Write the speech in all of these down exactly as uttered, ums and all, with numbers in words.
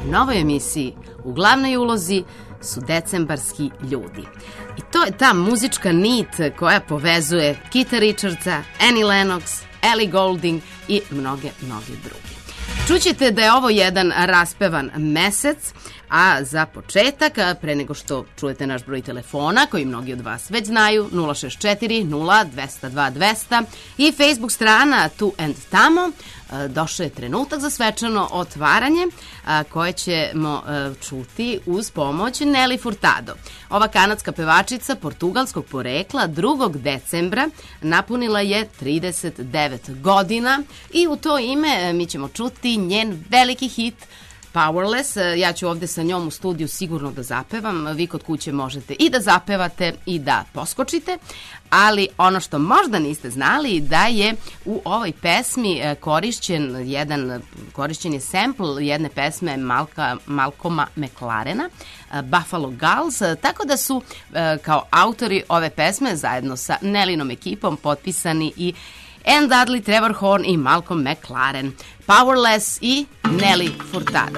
novoj emisiji u glavnoj ulozi su decembarski ljudi. I to je ta muzička nit koja povezuje Keitha Richardsa, Annie Lennox, Ellie Goulding i mnoge, mnoge druge. Čućete da je ovo jedan raspevan mesec, a za početak, pre nego što čujete naš broj telefona, koji mnogi od vas već znaju, nula šest četiri nula dvesta dva dvesta i Facebook strana Tu and Tamo, došao je trenutak za svečano otvaranje koje ćemo čuti uz pomoć Nelly Furtado. Ova kanadska pevačica portugalskog porekla drugog decembra napunila je trideset devet godina i u to ime mi ćemo čuti njen veliki hit Powerless. Ja ću ovde sa njom u studiju sigurno da zapevam, vi kod kuće možete i da zapevate i da poskočite, ali ono što možda niste znali da je u ovoj pesmi korišćen jedan, korišćen je sample jedne pesme Malka, Malcolma McLarena, Buffalo Gals, tako da su kao autori ove pesme zajedno sa Nellynom ekipom potpisani i Ann Dudley, Trevor Horn i Malcolm McLaren. Powerless i Nelly Furtado.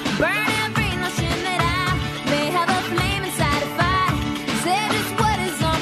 Burn every notion that I may have a flame inside a fire. Say just what is on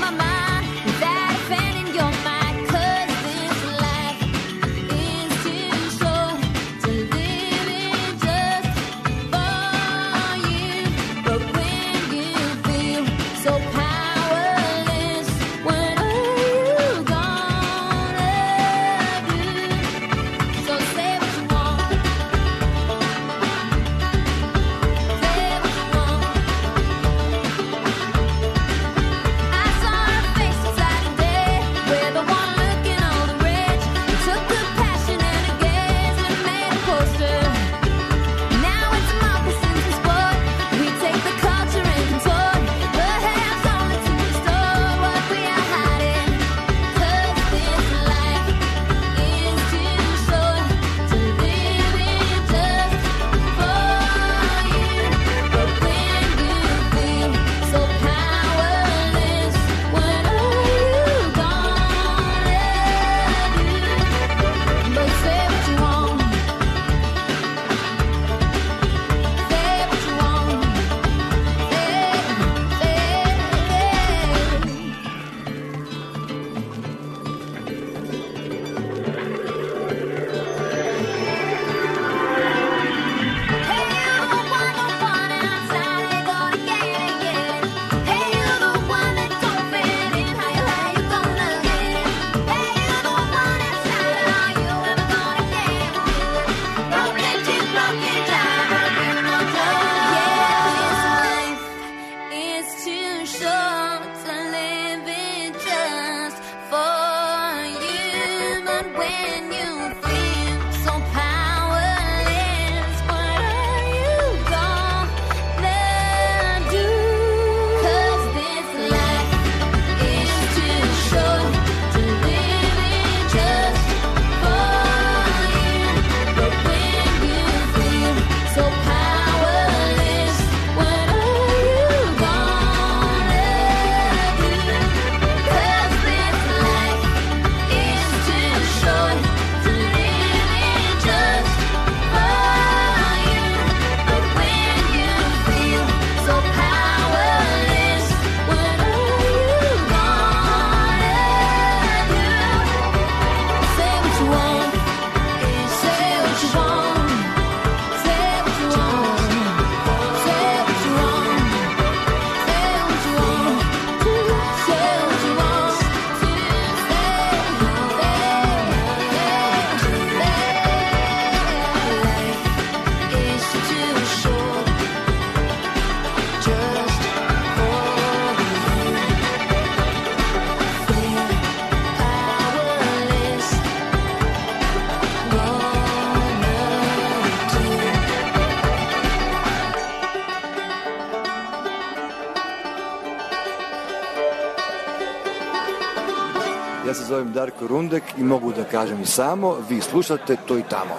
Ja se zovem Darko Rundek i mogu da kažem i samo, vi slušate To i tamo.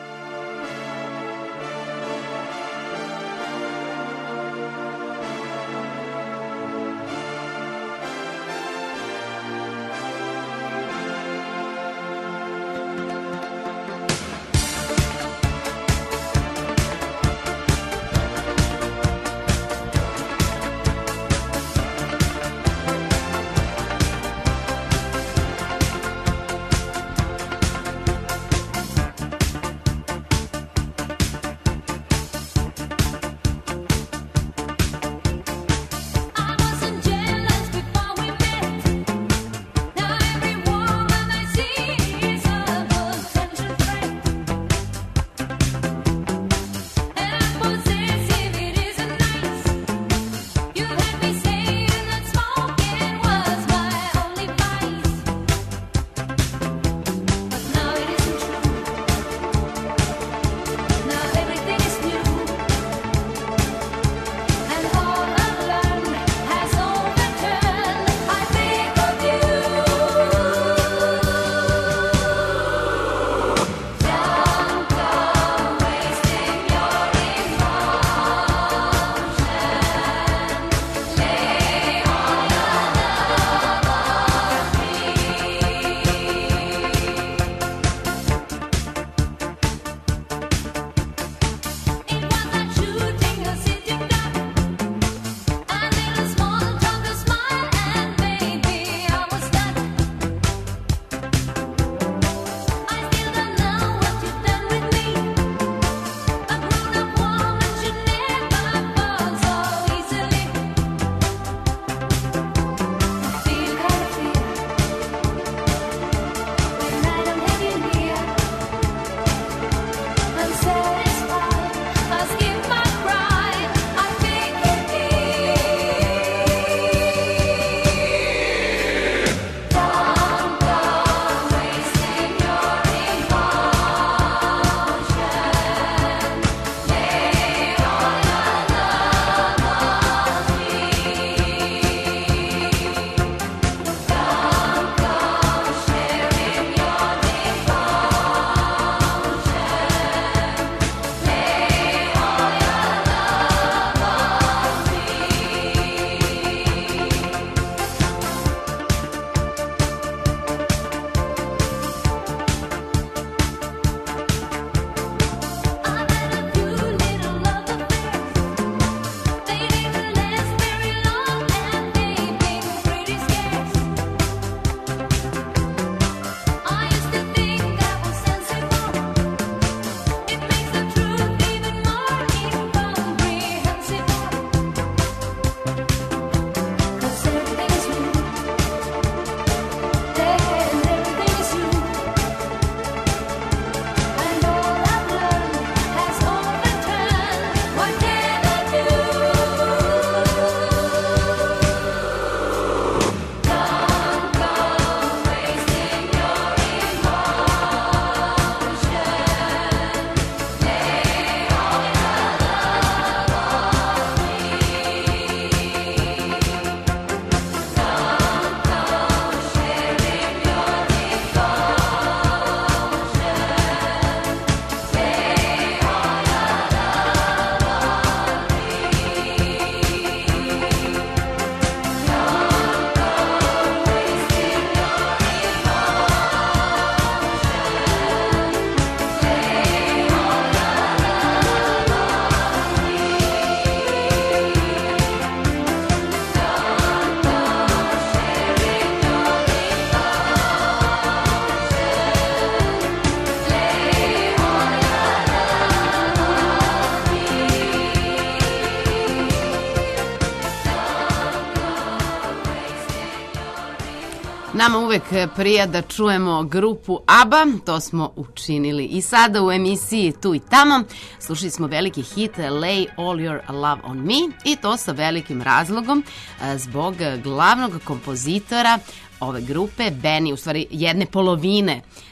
Nama uvek prija da čujemo grupu ABBA, to smo učinili i sada u emisiji Tu i tamo. Slušali smo veliki hit Lay All Your Love on Me i to sa velikim razlogom zbog glavnog kompozitora ove grupe, Benny, u stvari jedne polovine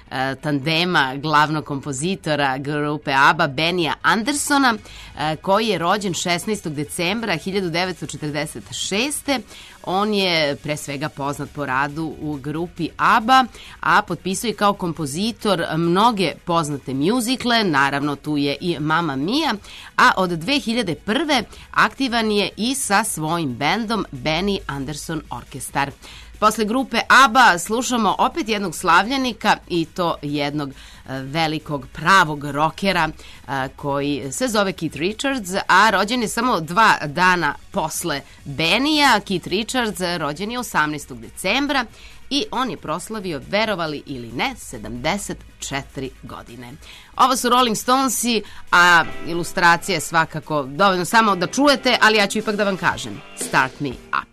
tandema glavnog kompozitora grupe ABBA, Benija Andersona, koji je rođen šesnaestog decembra hiljadu devetsto četrdeset šeste. On je pre svega poznat po radu u grupi ABBA, a potpisao je kao kompozitor mnoge poznate mjuzikle, naravno tu je i Mamma Mia, a od dve hiljade prve aktivan je i sa svojim bendom Benny Anderson Orkestar. Posle grupe ABBA slušamo opet jednog slavljenika i to jednog velikog pravog rokera koji se zove Keith Richards, a rođen je samo dva dana posle Benija. Keith Richards rođen je osamnaestog decembra i on je proslavio, verovali ili ne, sedamdeset četiri godine. Ovo su Rolling Stonesi, a ilustracija je svakako dovoljno samo da čujete, ali ja ću ipak da vam kažem. Start Me Up.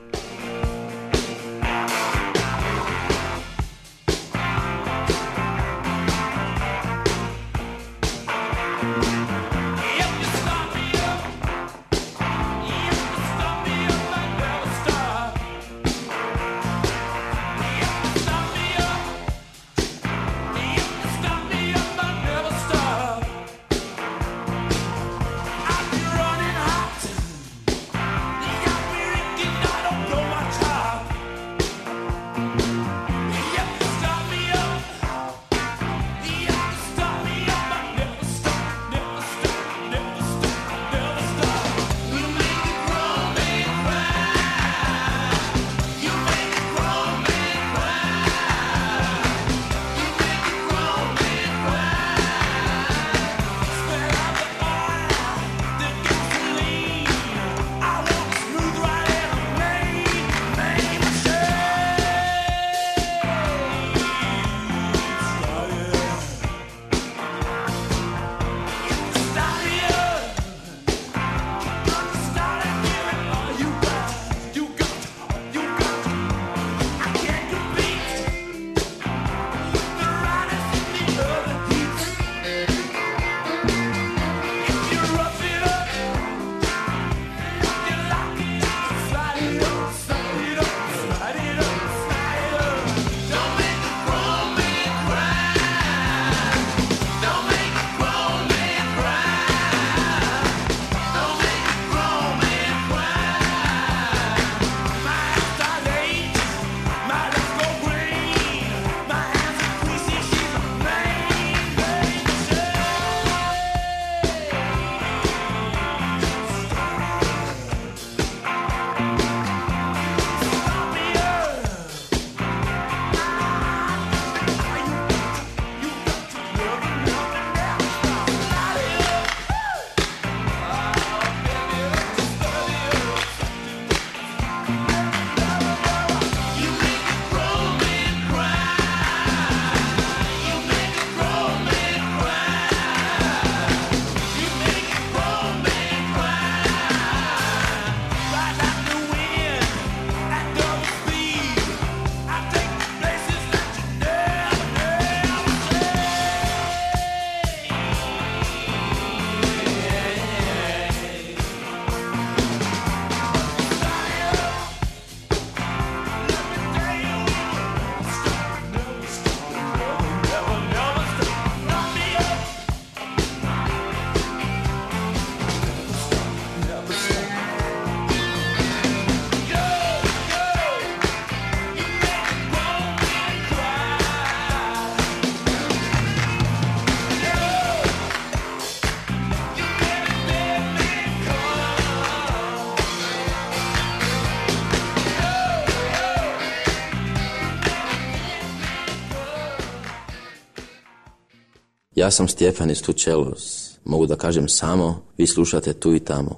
Ja sam Stjefan iz Tučelos. Mogu da kažem samo, vi slušate Tu i Tamo.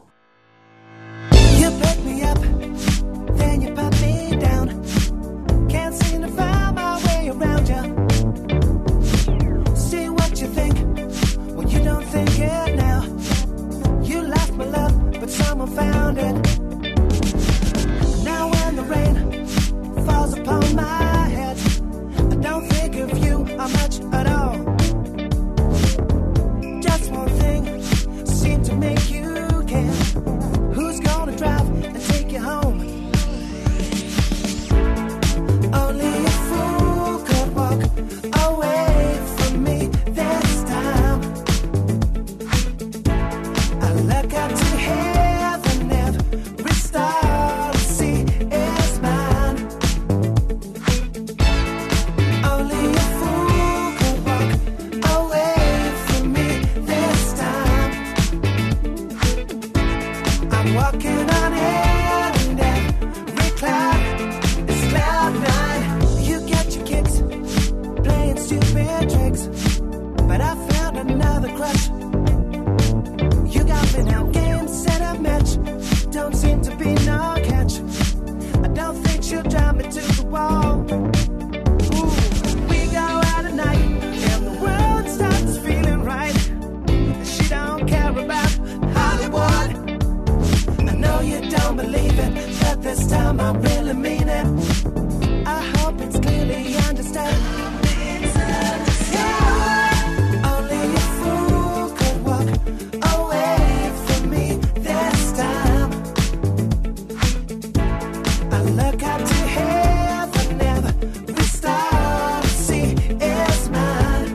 Away. walking on air and every cloud is cloud nine. You get your kicks playing stupid tricks, but I found another crush. You got me now, game, set up, match. Don't seem to be no catch. I don't think she'll drive me to the wall. Ooh, we go out at night and the world starts feeling right. She don't care about Hollywood. I know you don't believe it, but this time I really mean it. I hope it's clearly understood. Yeah. Only a fool could walk away from me this time. I look up to heaven, every star I see is mine.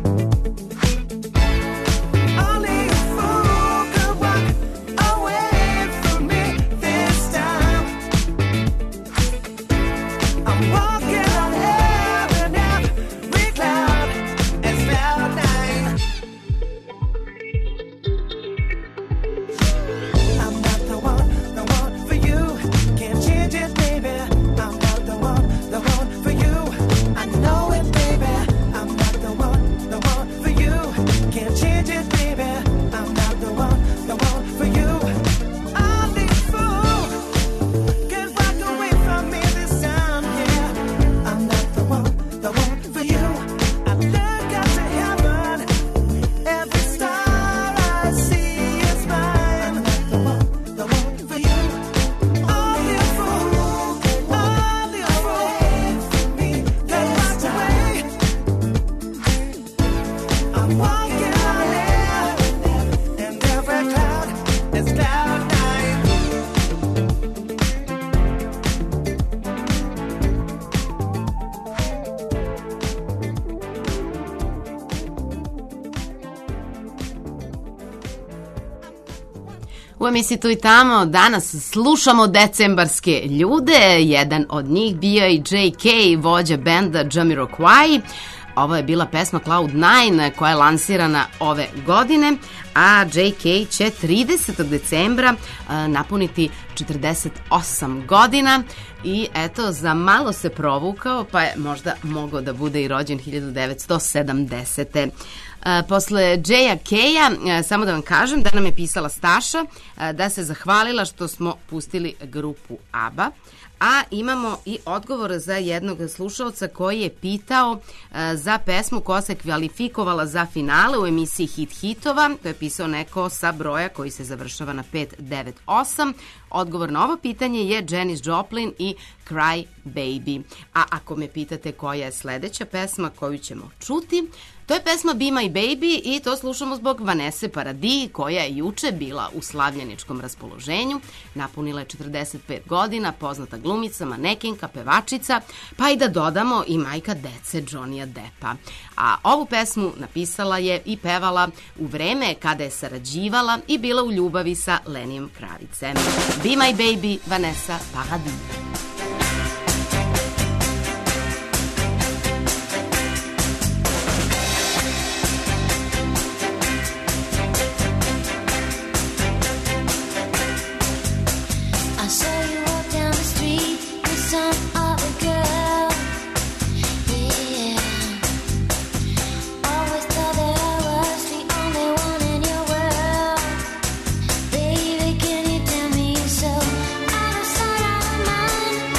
Only a fool could walk away from me this time. I'm walking on air and every cloud is cloud nine. I'm not the one, the one for you. Can't change it, baby. I'm not the one, the one for you. I know it, baby. I'm not the one, the one for you. Can't change it, baby. I'm not the one, the one for you. Only a fool could walk away from me this time, yeah. I'm not the one, the one for you. I look up to heaven, every star I see is mine. I'm not the one, the one for you. Only a fool, only a fool for me could walk away. I'm walking on air, and every cloud is cloud nine. U emisiji Tu i tamo danas slušamo decembarske ljude. Jedan od njih bio je i J K, vođa benda Jamiroquai. Ovo je bila pesma Cloud nine koja je lansirana ove godine, a J K će tridesetog decembra a, napuniti četrdeset osam godina i eto, za malo se provukao, pa je možda mogao da bude i rođen hiljadu devetsto sedamdesete. A, posle J K-a, samo da vam kažem da nam je pisala Staša a, da se zahvalila što smo pustili grupu ABBA. A imamo i odgovor za jednog slušalca koji je pitao uh, za pesmu koja se kvalifikovala za finale u emisiji Hit hitova. To je pisao neko sa broja koji se završava na pet devet osam. Odgovor na ovo pitanje je Janis Joplin i Cry Baby. A ako me pitate koja je sledeća pesma koju ćemo čuti, to je pesma Be My Baby i to slušamo zbog Vanesse Paradis, koja je juče bila u slavljeničkom raspoloženju. Napunila je četrdeset pet godina, poznata glumica, manekenka, pevačica, pa i da dodamo i majka dece Johnnyja Deppa. A ovu pesmu napisala je i pevala u vreme kada je sarađivala i bila u ljubavi sa Lenijem Kravicem. Be My Baby, Vanessa Paradis. Baby, can you tell me so? Out of sight, out of mind.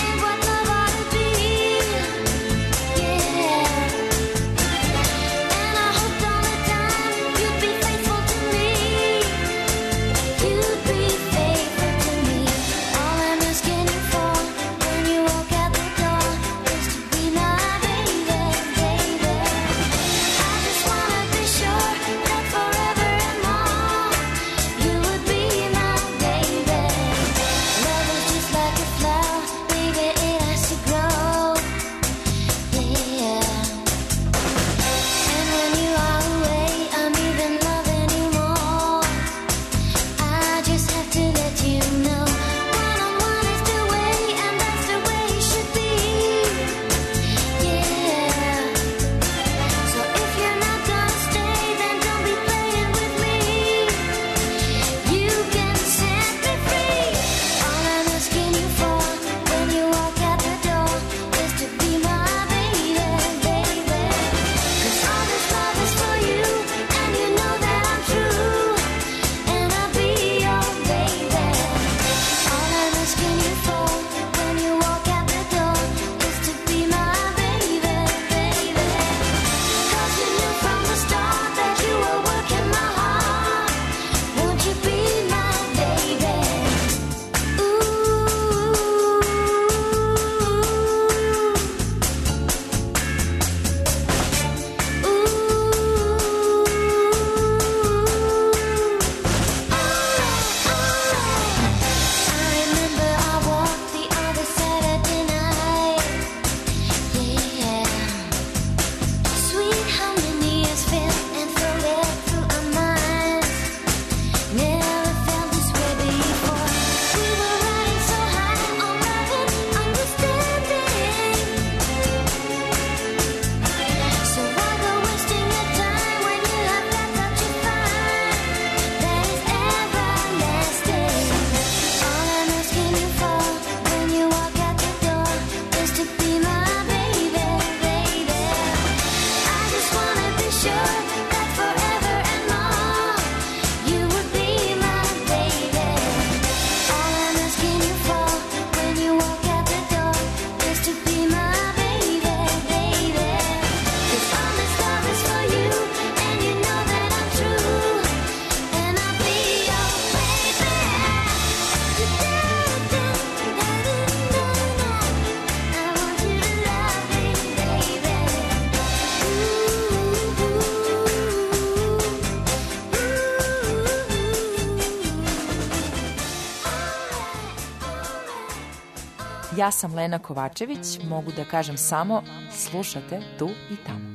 Ja sam Lena Kovačević, mogu da kažem samo slušate tu i tamo.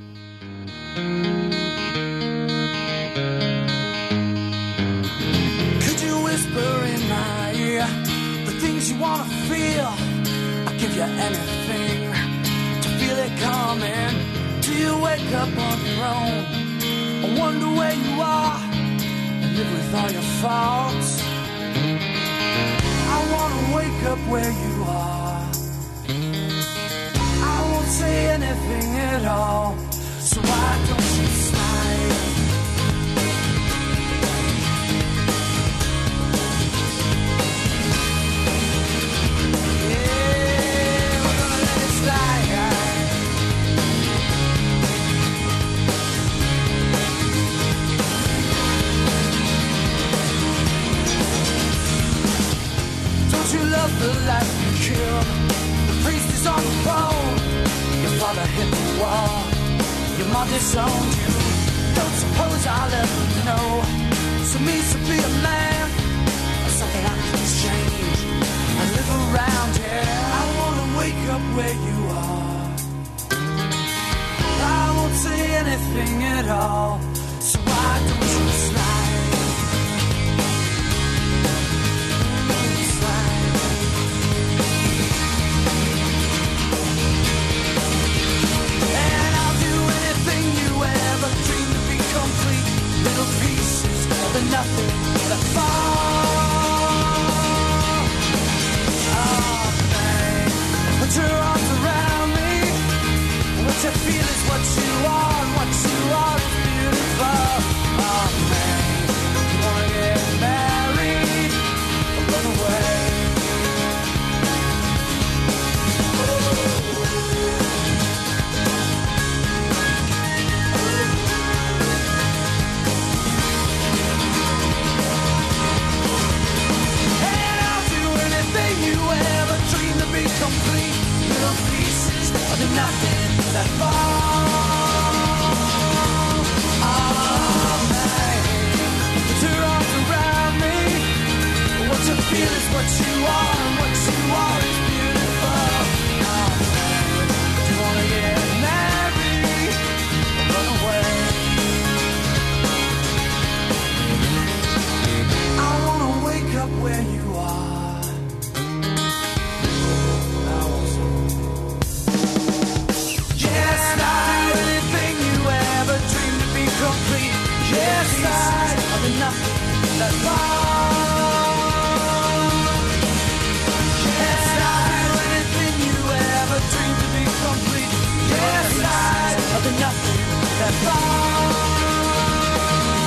Could you whisper in my ear the things you wanna feel? I'll give you anything to feel it coming. Do you wake up on your own? I wonder where you are and live with all your faults. I wanna wake up where you are. I won't say anything at all, so why don't you slide? Yeah, we're gonna let it slide. Don't you love the life you killed? The priest is on the phone. Your father hit the wall. Your mom disowned you. Don't suppose I'll ever know. So means to be a man, or something I can change. I live around here. I wanna wake up where you are. I won't say anything at all. So why don't you slide? Little pieces of the nothing that fall. Oh, babe, put your arms around me. What you feel is what you are, and what you are is beautiful. Oh, babe, you wanna get married or run away? Complete little pieces of the nothing that fall. Oh, man, put your arms around me. What you feel is what you are, and what you are is beautiful. Oh, man, do you wanna get married or run away? I wanna wake up where you are. Complete, yes, I of the nothing that falls. Yes, I do anything you ever dreamed to be complete. Yes, I of the nothing that falls.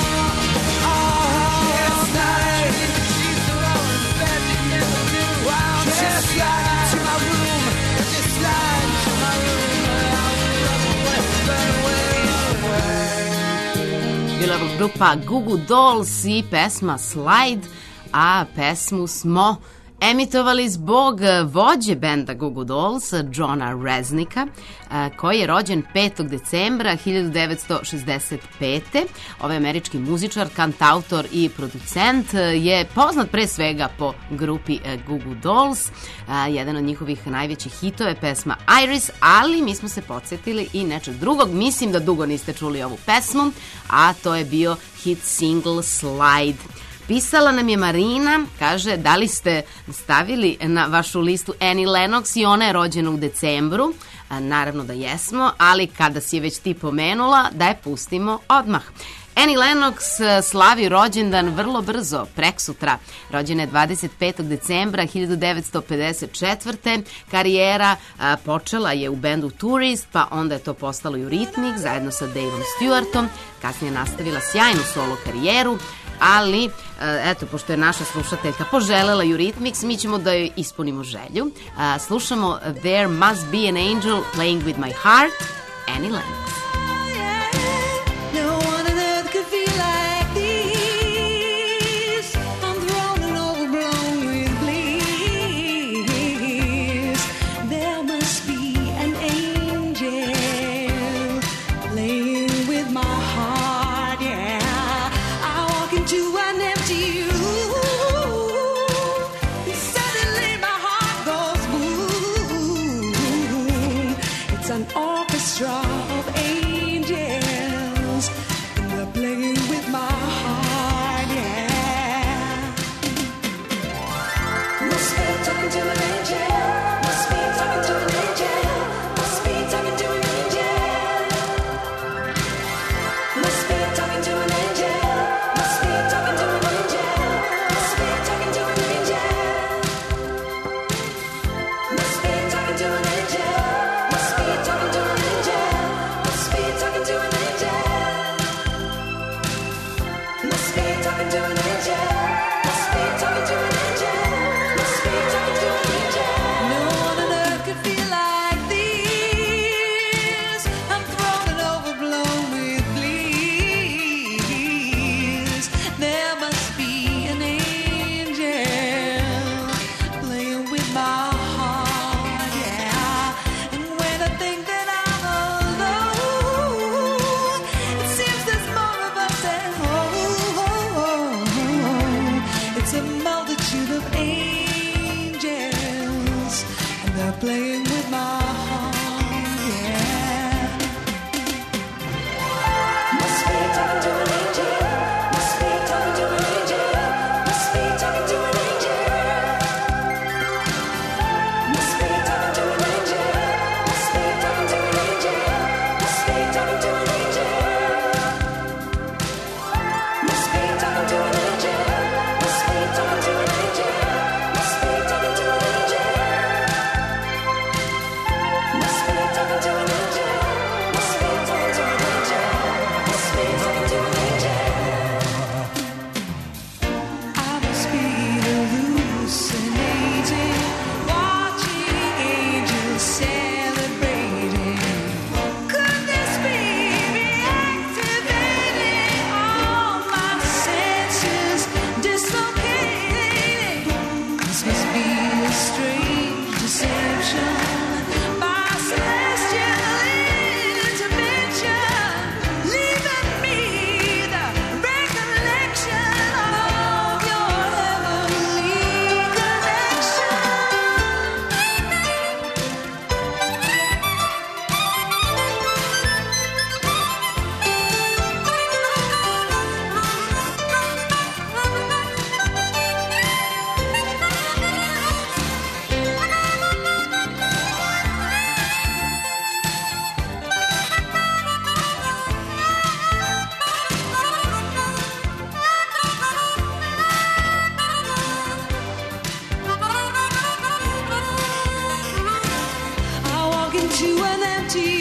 Oh, yes, I she's the lonely bed you never knew. Yes, slide to my room, just slide to my room. I will run away, run away, run away. Bila je grupa Goo Goo Dolls i pesma Slide, a pesmu smo emitovali zbog vođe benda Goo Goo Dolls, Johna Reznika, koji je rođen petog decembra hiljadu devetsto šezdeset pete. Ovaj američki muzičar, kantautor i producent je poznat pre svega po grupi Goo Goo Dolls. Jedan od njihovih najvećih hitova je pesma Iris, ali mi smo se podsjetili i nečeg drugog. Mislim da dugo niste čuli ovu pesmu, a to je bio hit single Slide. Pisala nam je Marina, kaže da li ste stavili na vašu listu Annie Lennox i ona je rođena u decembru. Naravno da jesmo, ali kada si je već ti pomenula, da je pustimo odmah. Annie Lennox slavi rođendan vrlo brzo, preksutra. Rođena je dvadeset petog decembra hiljadu devetsto pedeset četvrte. Karijera a, počela je u bendu Tourist, pa onda je to postalo Eurythmics zajedno sa Daveom Stewartom. Kasnije nastavila sjajnu solo karijeru, ali eto, pošto je naša slušateljka poželela Eurythmics, mi ćemo da joj ispunimo želju. Slušamo There Must Be an Angel Playing With My Heart, Annie Lennox. Suddenly my heart goes woo. playing with my heart, yeah. Must be talking to an angel. Must be talking to an angel. Must be talking to an angel. Must be talking to an angel. Must be talking to an angel. Must be talking to an angel. Must be talking to an angel. Must be talking to an angel. Must be talking to an angel. Must be talking to an angel. Must be talking to an angel. Must be talking to an angel. I must be hallucinating, watching angels celebrating. Could this be reactivating all my senses, dislocating? This must be a strange deception by celestial intervention, leaving me the recollection of your heavenly connection. I walk into an empty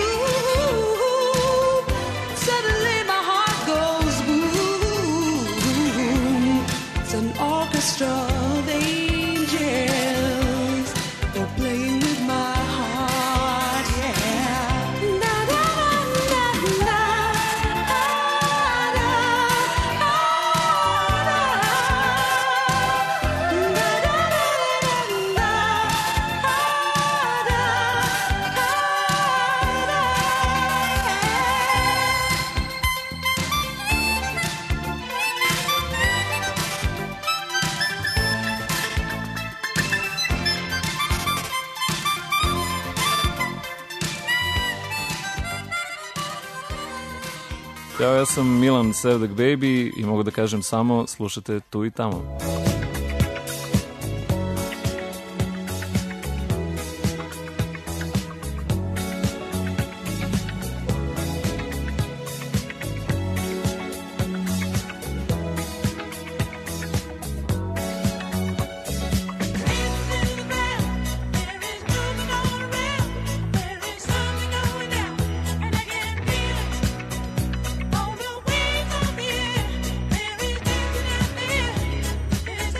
room. Suddenly my heart goes boom. It's an orchestra of angels. They're playing with my heart, yeah. Na, na, na, na, na, na, Ćao, ja sam Milan Sevdak Baby i mogu da kažem samo slušate tu i tamo. There is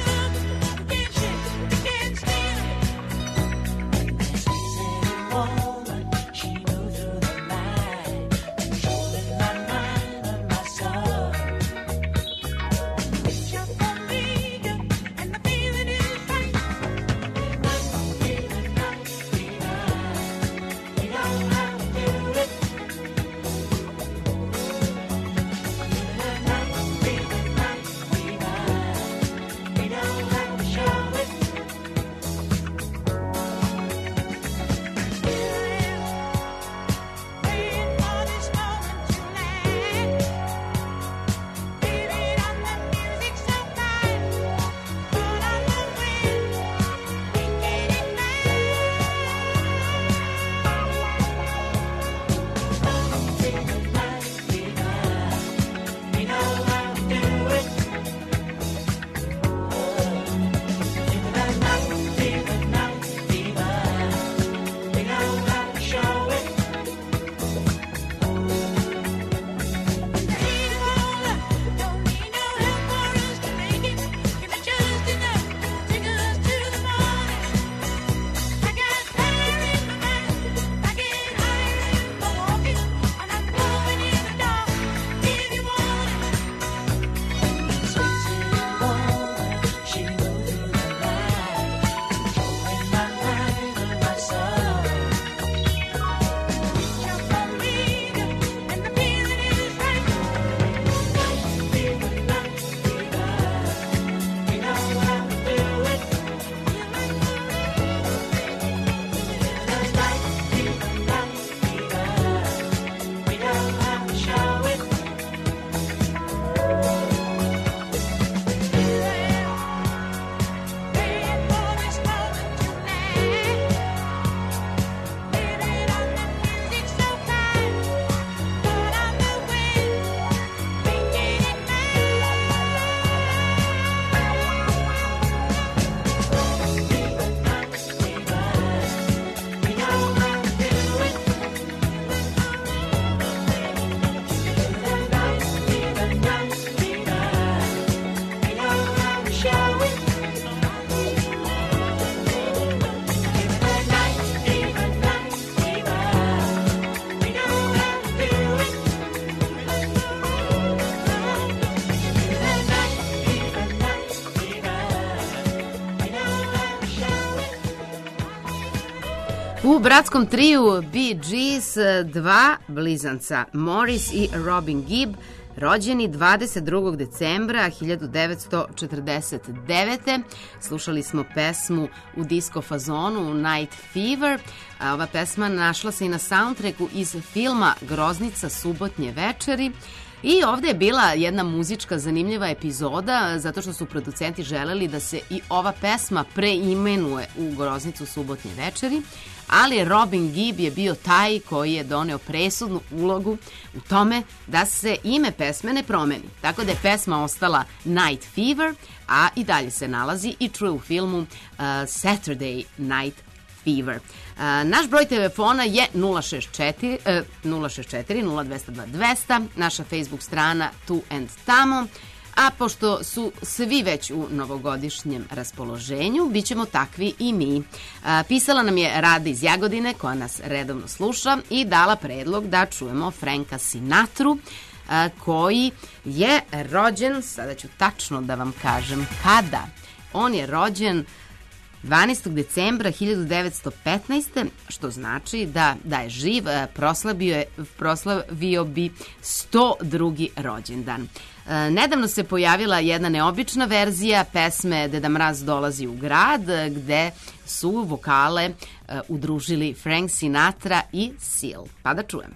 U bratskom triju Bee Gees dva blizanca, Morris i Robin Gibb, rođeni dvadeset drugog decembra hiljadu devetsto četrdeset devete. Slušali smo pesmu u disco fazonu Night Fever. A ova pesma našla se i na soundtracku iz filma Groznica subotnje večeri. I ovde je bila jedna muzička zanimljiva epizoda, zato što su producenti želeli da se i ova pesma preimenuje u Groznicu subotnje večeri, ali Robin Gibb je bio taj koji je doneo presudnu ulogu u tome da se ime pesme ne promeni. Tako da je pesma ostala Night Fever, a i dalje se nalazi i čuje u filmu uh, Saturday Night Fever. Uh, naš broj telefona je nula šest četiri nula šest četiri nula dvesta dva dvesta, naša Facebook strana Tu and Tamo, a pošto su svi već u novogodišnjem raspoloženju, bit ćemo takvi i mi. Uh, pisala nam je Rada iz Jagodine, koja nas redovno sluša i dala predlog da čujemo Franka Sinatru, uh, koji je rođen, sada ću tačno da vam kažem kada. On je rođen dvanaestog decembra hiljadu devetsto petnaeste. što znači da, da je živ, proslavio, je, proslavio bi sto drugi rođendan. E, nedavno se pojavila jedna neobična verzija pesme Deda Mraz dolazi u grad, gde su vokale e, udružili Frank Sinatra i Seal. Pa da čujemo.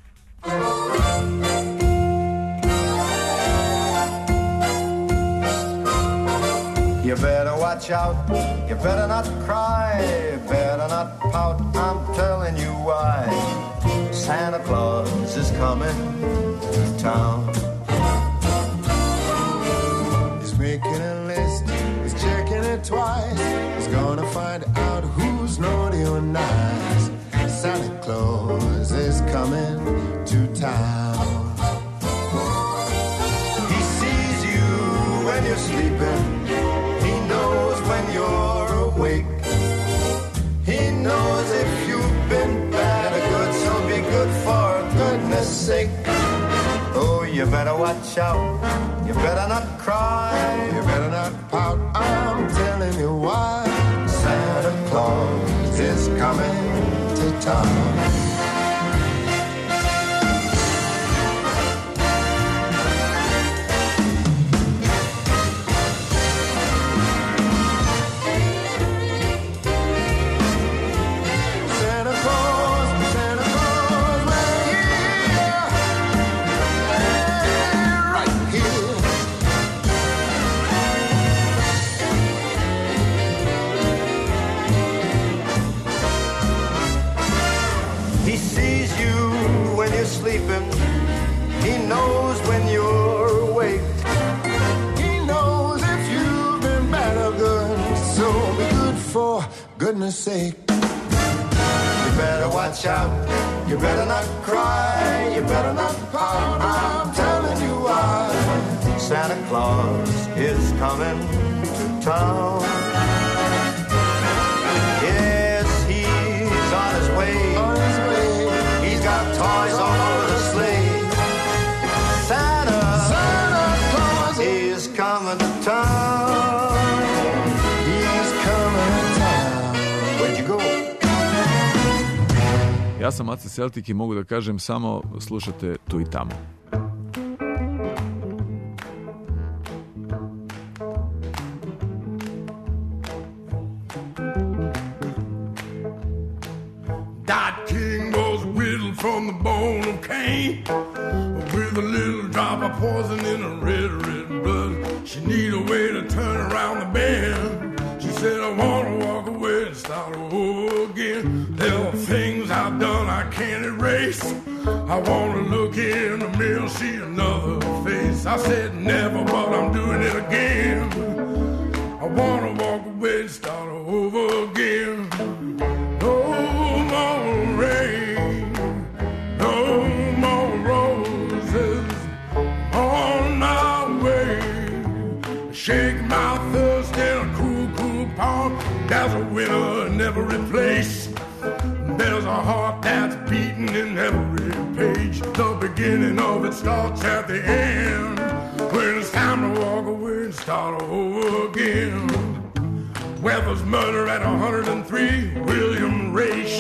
You better watch out, you better not cry, you better not pout, I'm telling you why. Santa Claus is coming to town. He's making a list, he's checking it twice. He's gonna find out who's naughty or nice. Santa Claus is coming to town. He sees you when you're sleeping, when you're awake. He knows if you've been bad or good, so be good for goodness sake. Oh, you better watch out, you better not cry, you better not pout, I'm telling you why. Santa Claus is coming to town. Sleeping, he knows when you're awake. He knows if you've been bad or good, so be good for goodness sake. You better watch out, you better not cry, you better not pout, I'm telling you why. Santa Claus is coming to town. Yes, he's on his way, on his way. He's got toys all over the sleigh. Santa, Santa Claus is coming to town. He's coming to town. Where'd you go? Ja sam Aca Celtic i mogu da kažem samo slušate Tu i Tamo. From the bone of Cain, with a little drop of poison in her red, red blood. She need a way to turn around the bend. She said, I want to walk away and start over again. There are things I've done I can't erase. I want to look in the mirror, see another face. I said never, but I'm doing it again. I want to walk away and start over again. No more rain, no more roses on my way. Shake my thirst in a cool, cool pond. There's a winner in every place. There's a heart that's beating in every page. The beginning of it starts at the end. When it's time to walk away and start over again. Weather's murder at one hundred three. William Ray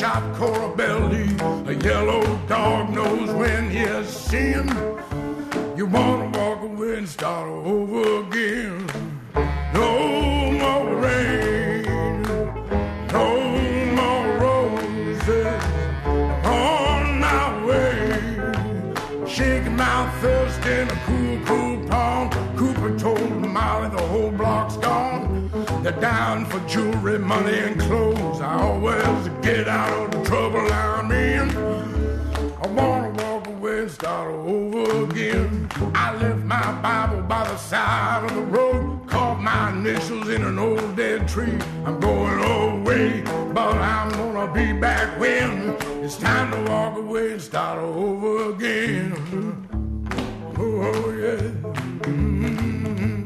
shot Cora Belly. A yellow dog knows when he's sin. You wanna walk away and start over again. No more rain, no more roses on my way. Shaking my thirst in a cool, cool pond. Cooper told Molly the whole block's gone. They're down for jewelry, money, and clothes. I always get out of the trouble I'm in. I wanna walk away and start over again. I left my Bible by the side of the road, carved my initials in an old dead tree. I'm going away, but I'm gonna be back when it's time to walk away and start over again. Oh, yeah. Mm-hmm.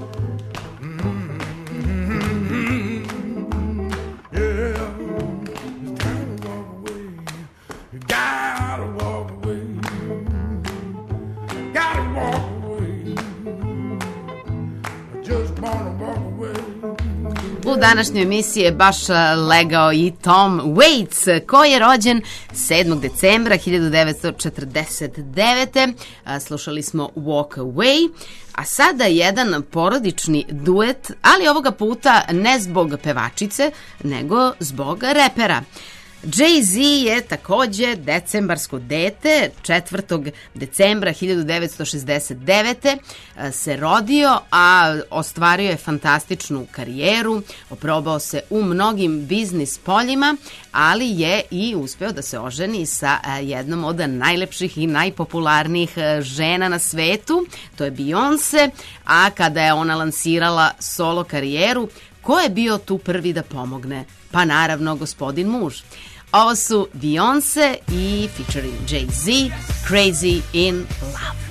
Mm-hmm. Yeah. It's time to walk away. You gotta walk away. Gotta walk away. I just wanna walk away. U današnjoj emisiji je baš legao i Tom Waits, koji je rođen sedmog decembra hiljadu devetsto četrdeset devete. Slušali smo Walk Away, a sada jedan porodični duet, ali ovoga puta ne zbog pevačice, nego zbog repera. Jay-Z je takođe decembarsko dete, četvrtog decembra hiljadu devetsto šezdeset devete se rodio, a ostvario je fantastičnu karijeru, oprobao se u mnogim biznis poljima, ali je i uspeo da se oženi sa jednom od najlepših i najpopularnijih žena na svetu, to je Beyoncé, a kada je ona lansirala solo karijeru, ko je bio tu prvi da pomogne? Pa naravno gospodin muž. Ovo su Beyoncé i featuring Jay-Z, Crazy in Love.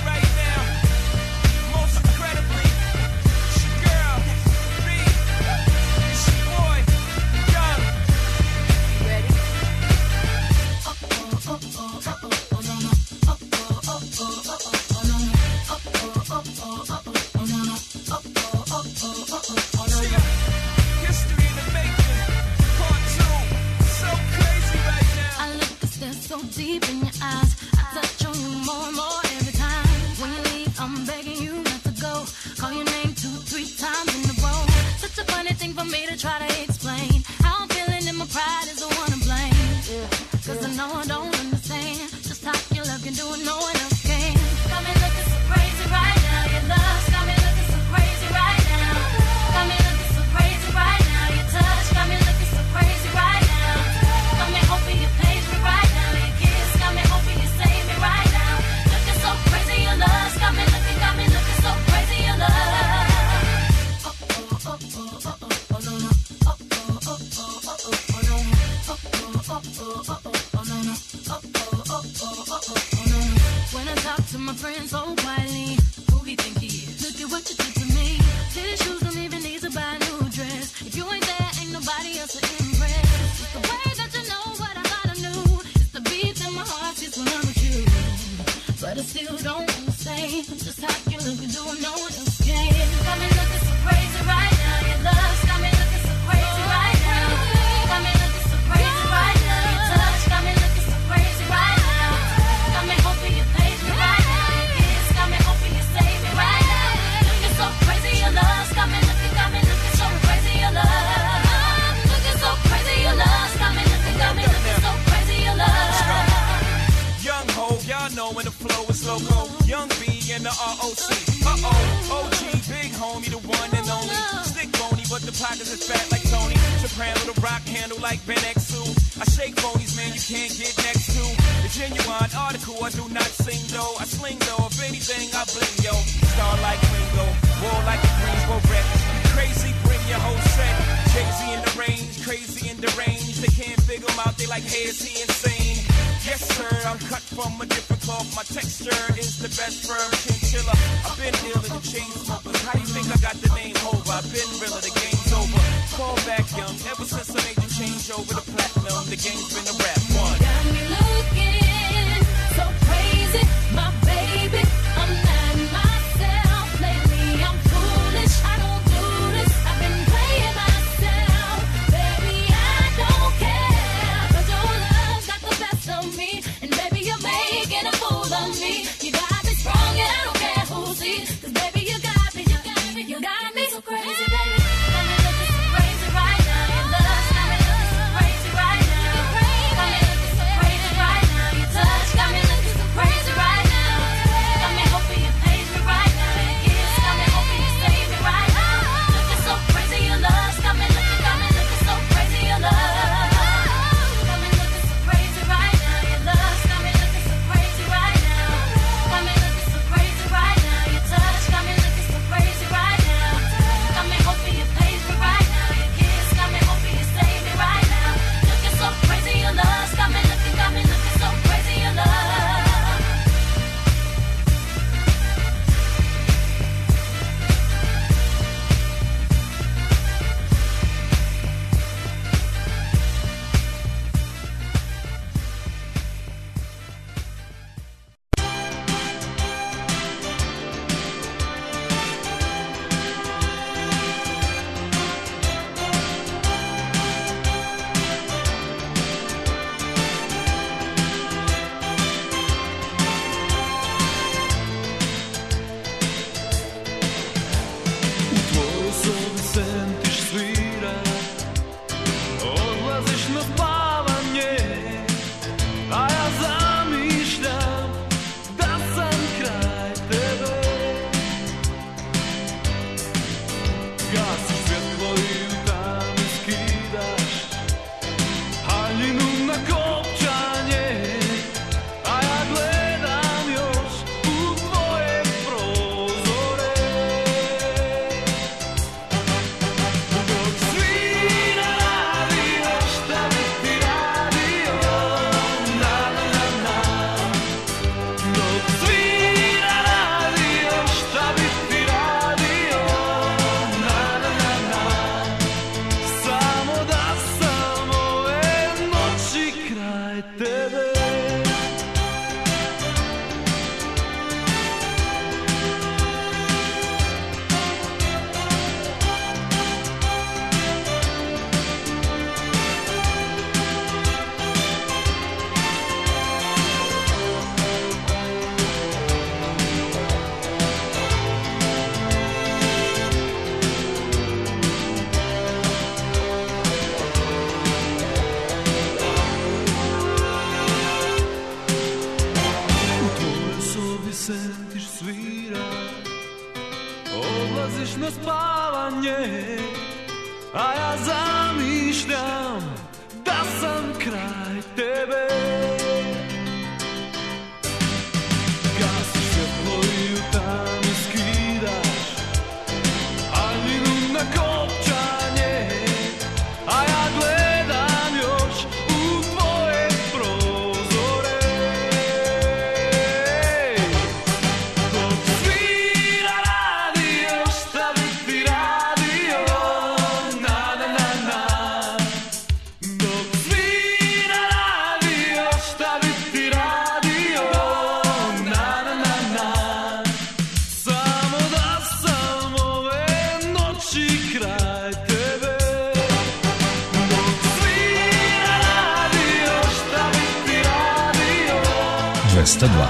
Deep in your eyes, I touch on you more and more every time. When you leave, I'm begging you not to go. Call your name two, three times in a row. Such a funny thing for me to try to explain. How I'm feeling and my pride is the one to blame. Yeah, cause I know I don't understand just how your love can do it, no one else can. Got me looking so crazy right now. Your love's got me looking so crazy right now. Got me looking so crazy right now. Your touch got me looking so crazy right now. Got me hoping you page me right now. Got me hoping you save me right now. Looking so crazy, your love got me looking, got me looking so crazy, your love. Oh oh oh oh oh oh oh no no. Oh oh oh oh oh oh no. Oh oh oh oh oh oh no no. Oh oh oh oh oh oh no. When I talk to my friends so quietly, who he think he is? Look at what you did to me. His shoes don't even need to buy a new dress. If you ain't there, ain't nobody else to impress. It's the way that you know what I thought I knew. My heart is when I'm with you, but I still don't understand just how you look and do it, no one else can. Got me looking so crazy right now. Your love's got me looking so crazy right now. Got me looking so crazy right now. Your touch got me looking so crazy right now. Got me hoping you page me right now. Your kiss got me hoping you save me right now. Looking so crazy, your love's got me looking, got me looking so crazy, your love. Looking so crazy, your love's got me looking, got me looking so crazy, your love. Young ho, y'all know when the flow is loco. Young B and the R O C. Uh-oh, O G, big homie, the one and only. Stick bony, but the pockets is fat like Tony. Soprano, the rock handle like Ben X two. I shake phonies, man, you can't get next to. The genuine article, I do not sing though. I sling though, if anything, I bling, yo. Star like Ringo, war like a Greensboro wreck. Crazy, bring your whole set. Jay-Z in the range, crazy in the range. They can't figure him out, they like, hey, is he insane? Yes, sir, I'm cut from a different cloth. My texture is the best firm chinchilla. I've been ill in the chain smokers. How you think I got the name over? I've been realer, the game's over. Fall back young, ever since I made the change over to platinum, the game's been a rap one. Got me looking so crazy, my baby. I'm not myself lately. I'm foolish. I don't do this. I've been playing myself, baby. I don't care. a ja zamišljam da sam kraj tebe. Gasiš svjetlo i u tami skidaš haljinu na kopčanje, a ja gledam još u tvoje prozore. Dok svira radio, šta bi ti radio, na na na na. Dok svira radio, šta bi ti radio, na na na na. Samo da sam ove noći kraj tebe. Dok svira radio, šta bi ti radio, dvesta dva.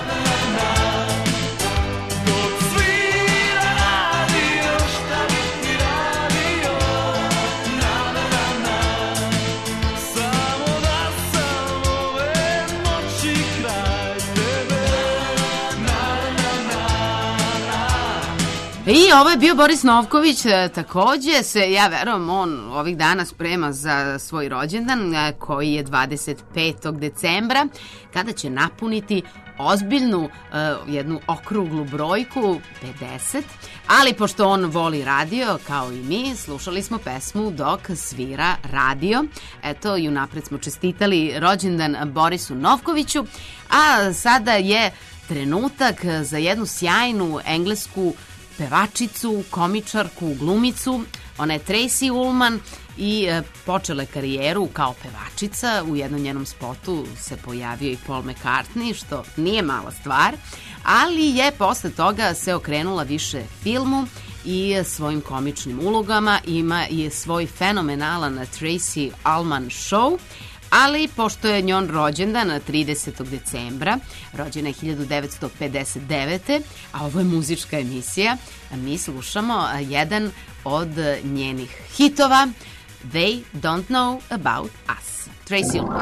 dok svira radio, šta bi ti radio, na na na na. Samo da sam ove noći kraj tebe, na na na na. I ovo je bio Boris Novković, e, takođe se, ja verujem, on ovih dana sprema za svoj rođendan, e, koji je dvadeset petog decembra, kada će napuniti ozbiljnu e, jednu okruglu brojku, pedeset, ali pošto on voli radio, kao i mi, slušali smo pesmu dok svira radio. Eto, i unapred smo čestitali rođendan Borisu Novkoviću, a sada je trenutak za jednu sjajnu englesku pevačicu, komičarku, glumicu. Ona je Tracy Ullman i e, počela je karijeru kao pevačica. U jednom njenom spotu se pojavio i Paul McCartney, što nije mala stvar, ali je posle toga se okrenula više filmu i svojim komičnim ulogama. Ima i svoj fenomenalan Tracy Ullman Show, ali pošto je njon rođendan tridesetog decembra, rođena je hiljadu devetsto pedeset devete. a ovo je muzička emisija, mi slušamo jedan od njenih hitova, They Don't Know About Us. Tracy Ullman.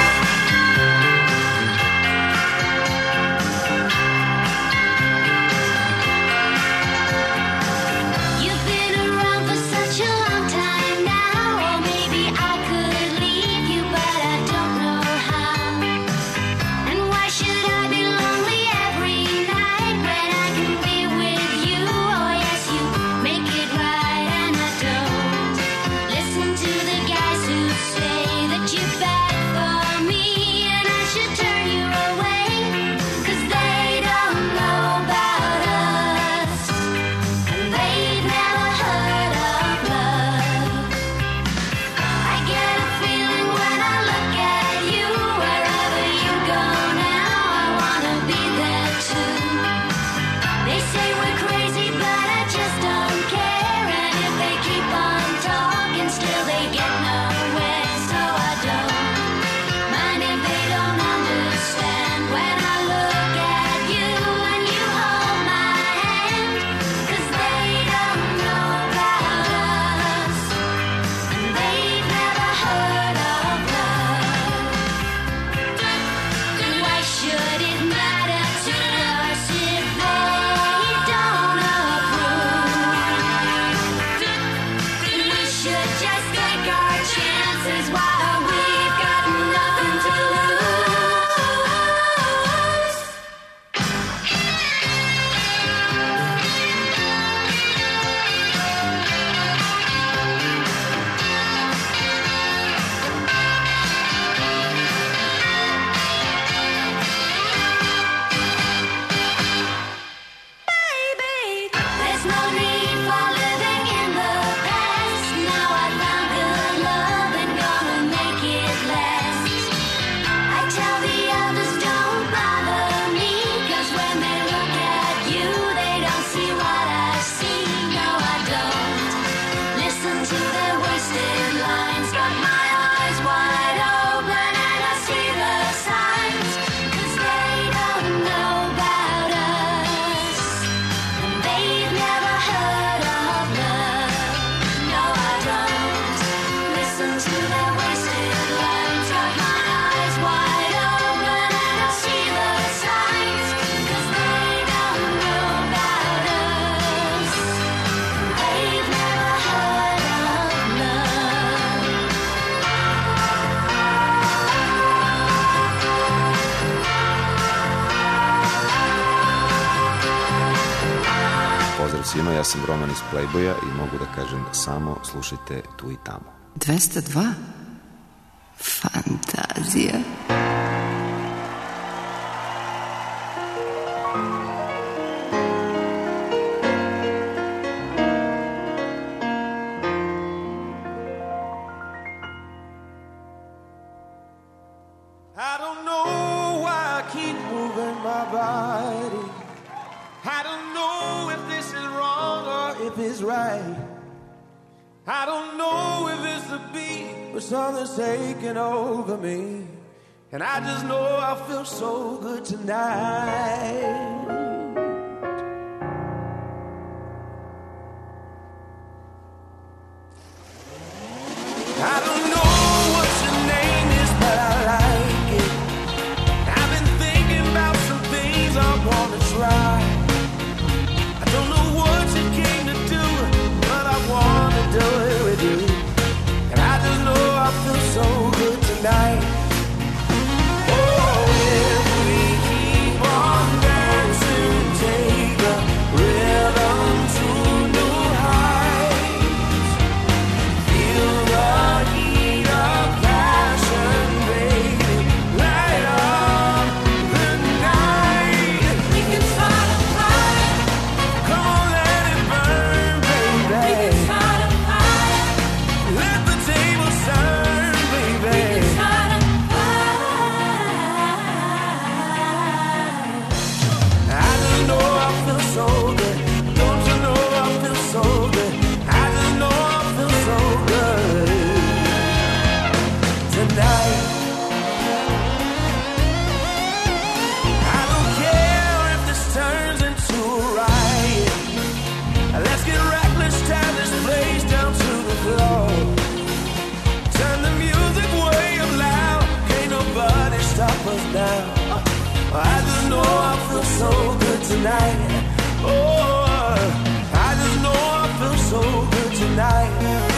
You've been around for such a long time now, or maybe I could leave you, but I don't know how. And why should I be lonely every night when I can be with you? Oh yes, you make it right, and I don't listen to the guys who say that you're bad for me. svima, ja sam Roman iz Playboya i mogu da kažem samo slušajte tu i tamo. dvesta dva Fantazija. I don't know why I keep moving my body. I don't know if this is wrong or if it's right. I don't know if it's the beat, but something's taking over me. And I just know I feel so good tonight. I don't know what your name is, but I like it. I've been thinking about some things I want to try. I don't know what you came to do, but I want to do it with you. And I just know I feel so good tonight. Oh, if we keep on dancing, take the rhythm to new heights. Feel the heat of passion, baby, light up the night. We can start a fire. Come on, let it burn, baby. We can start a fire. Let the table turn, baby. We can start a fire. I just know I feel so good. Don't you know I feel so good? I just know I feel so good tonight. I don't care if this turns into a riot. Let's get reckless, tear this place down to the floor. Turn the music way up loud. Can't nobody stop us now. I just know I feel so good tonight. Oh, I just know I feel so good tonight.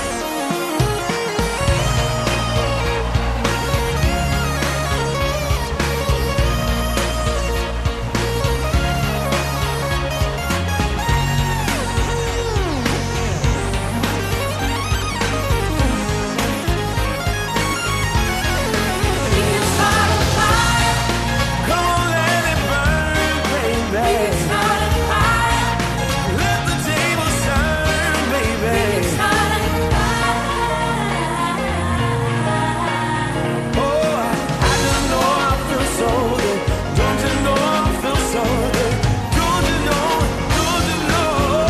We can start a fire. Come on, let it burn, baby. We can start a fire. Let the table turn, baby. We can start a fire. Oh, I just know I feel so good. Don't you know I feel so good? Don't you know? Don't you know?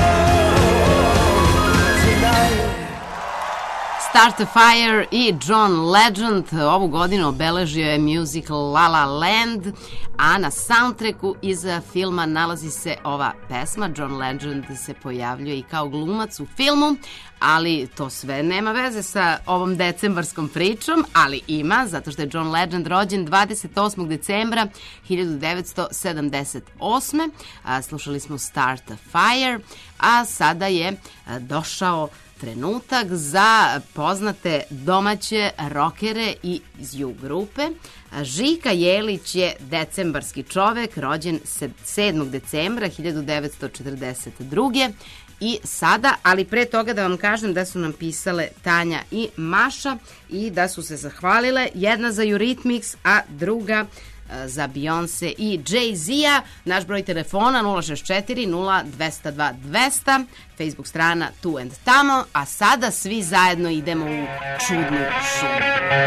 Tonight. Start a Fire i John Legend ovu godinu obeležio je musical La La Land, a na soundtracku iz filma nalazi se ova pesma. John Legend se pojavljuje i kao glumac u filmu, ali to sve nema veze sa ovom decembarskom pričom, ali ima, zato što je John Legend rođen dvadeset osmog decembra hiljadu devetsto sedamdeset osme. A, slušali smo Start a Fire, a sada je a, došao trenutak za poznate domaće rokere i iz U grupe. Žika Jelić je decembarski čovek, rođen sedmog decembra hiljadu devetsto četrdeset druge. I sada, ali pre toga da vam kažem da su nam pisale Tanja i Maša i da su se zahvalile, jedna za Eurythmics, a druga za Beyoncé i Jay-Z-a. Naš broj telefona nula šest četiri nula dvesta dva dvesta, Facebook strana Tu and Tamo, a sada svi zajedno idemo u čudnu šumu.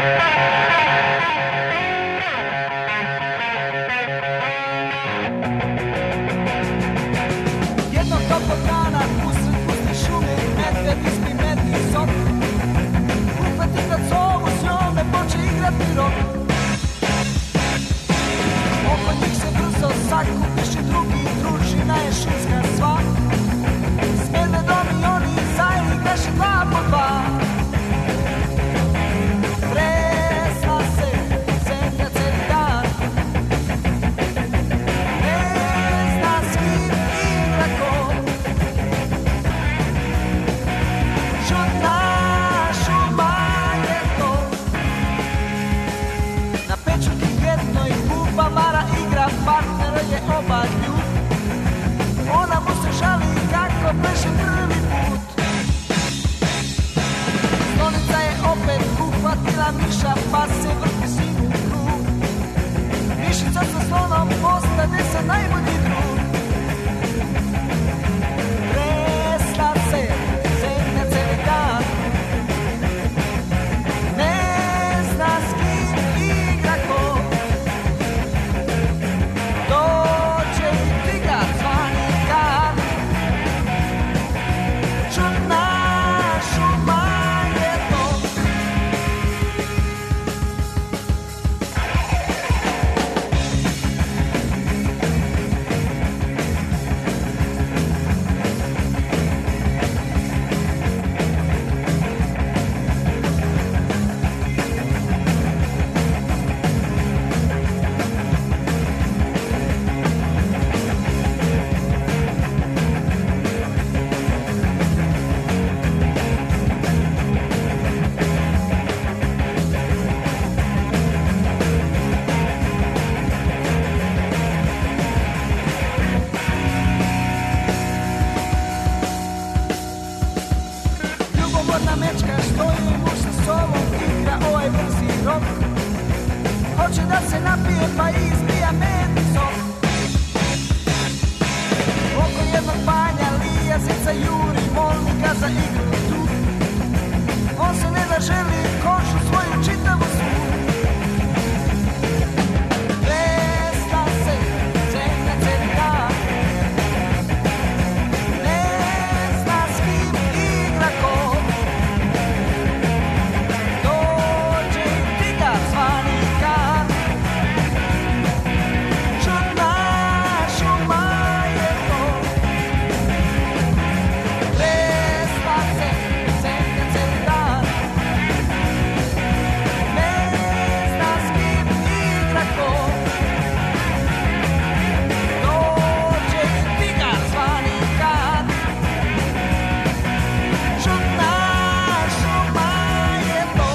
Jednog toplog dana usred puste šume medved ispri medni sok. Uhvati kad zovu s njome poče igrati rok. Oko njih se brzo sakupiš i drugi družina je šinska sva. S medvedom i oni zaigraše dva po dva. Tresla se zemlja celi dan. Ne zna s kim igra ko. Žutna šuma je to. gleda miša pa se vrti sivu krug. Mišica sa slonom postane sa najbolji drug. Presta se zemlja celi dan, ne zna s kim igra ko. Dođe i tiga zvani kan, čudna šuma je to. Ljubomorna mečka stoji mu sa sobom, igra ovaj brzi rok. Hoće da se napije pa izbija meni sok. Oko jednog banja lija zeca juri, molni ga za igru tu. On se ne da želi košu svoju čitavu svu. Presta se zemlja celi dan, ne zna s kim igra ko. Dođe i tiga zvani kan, čudna šuma je to. Presta se zemlja celi dan, ne zna s kim igra ko. Dođe i tiga zvani kan, čudna šuma je to.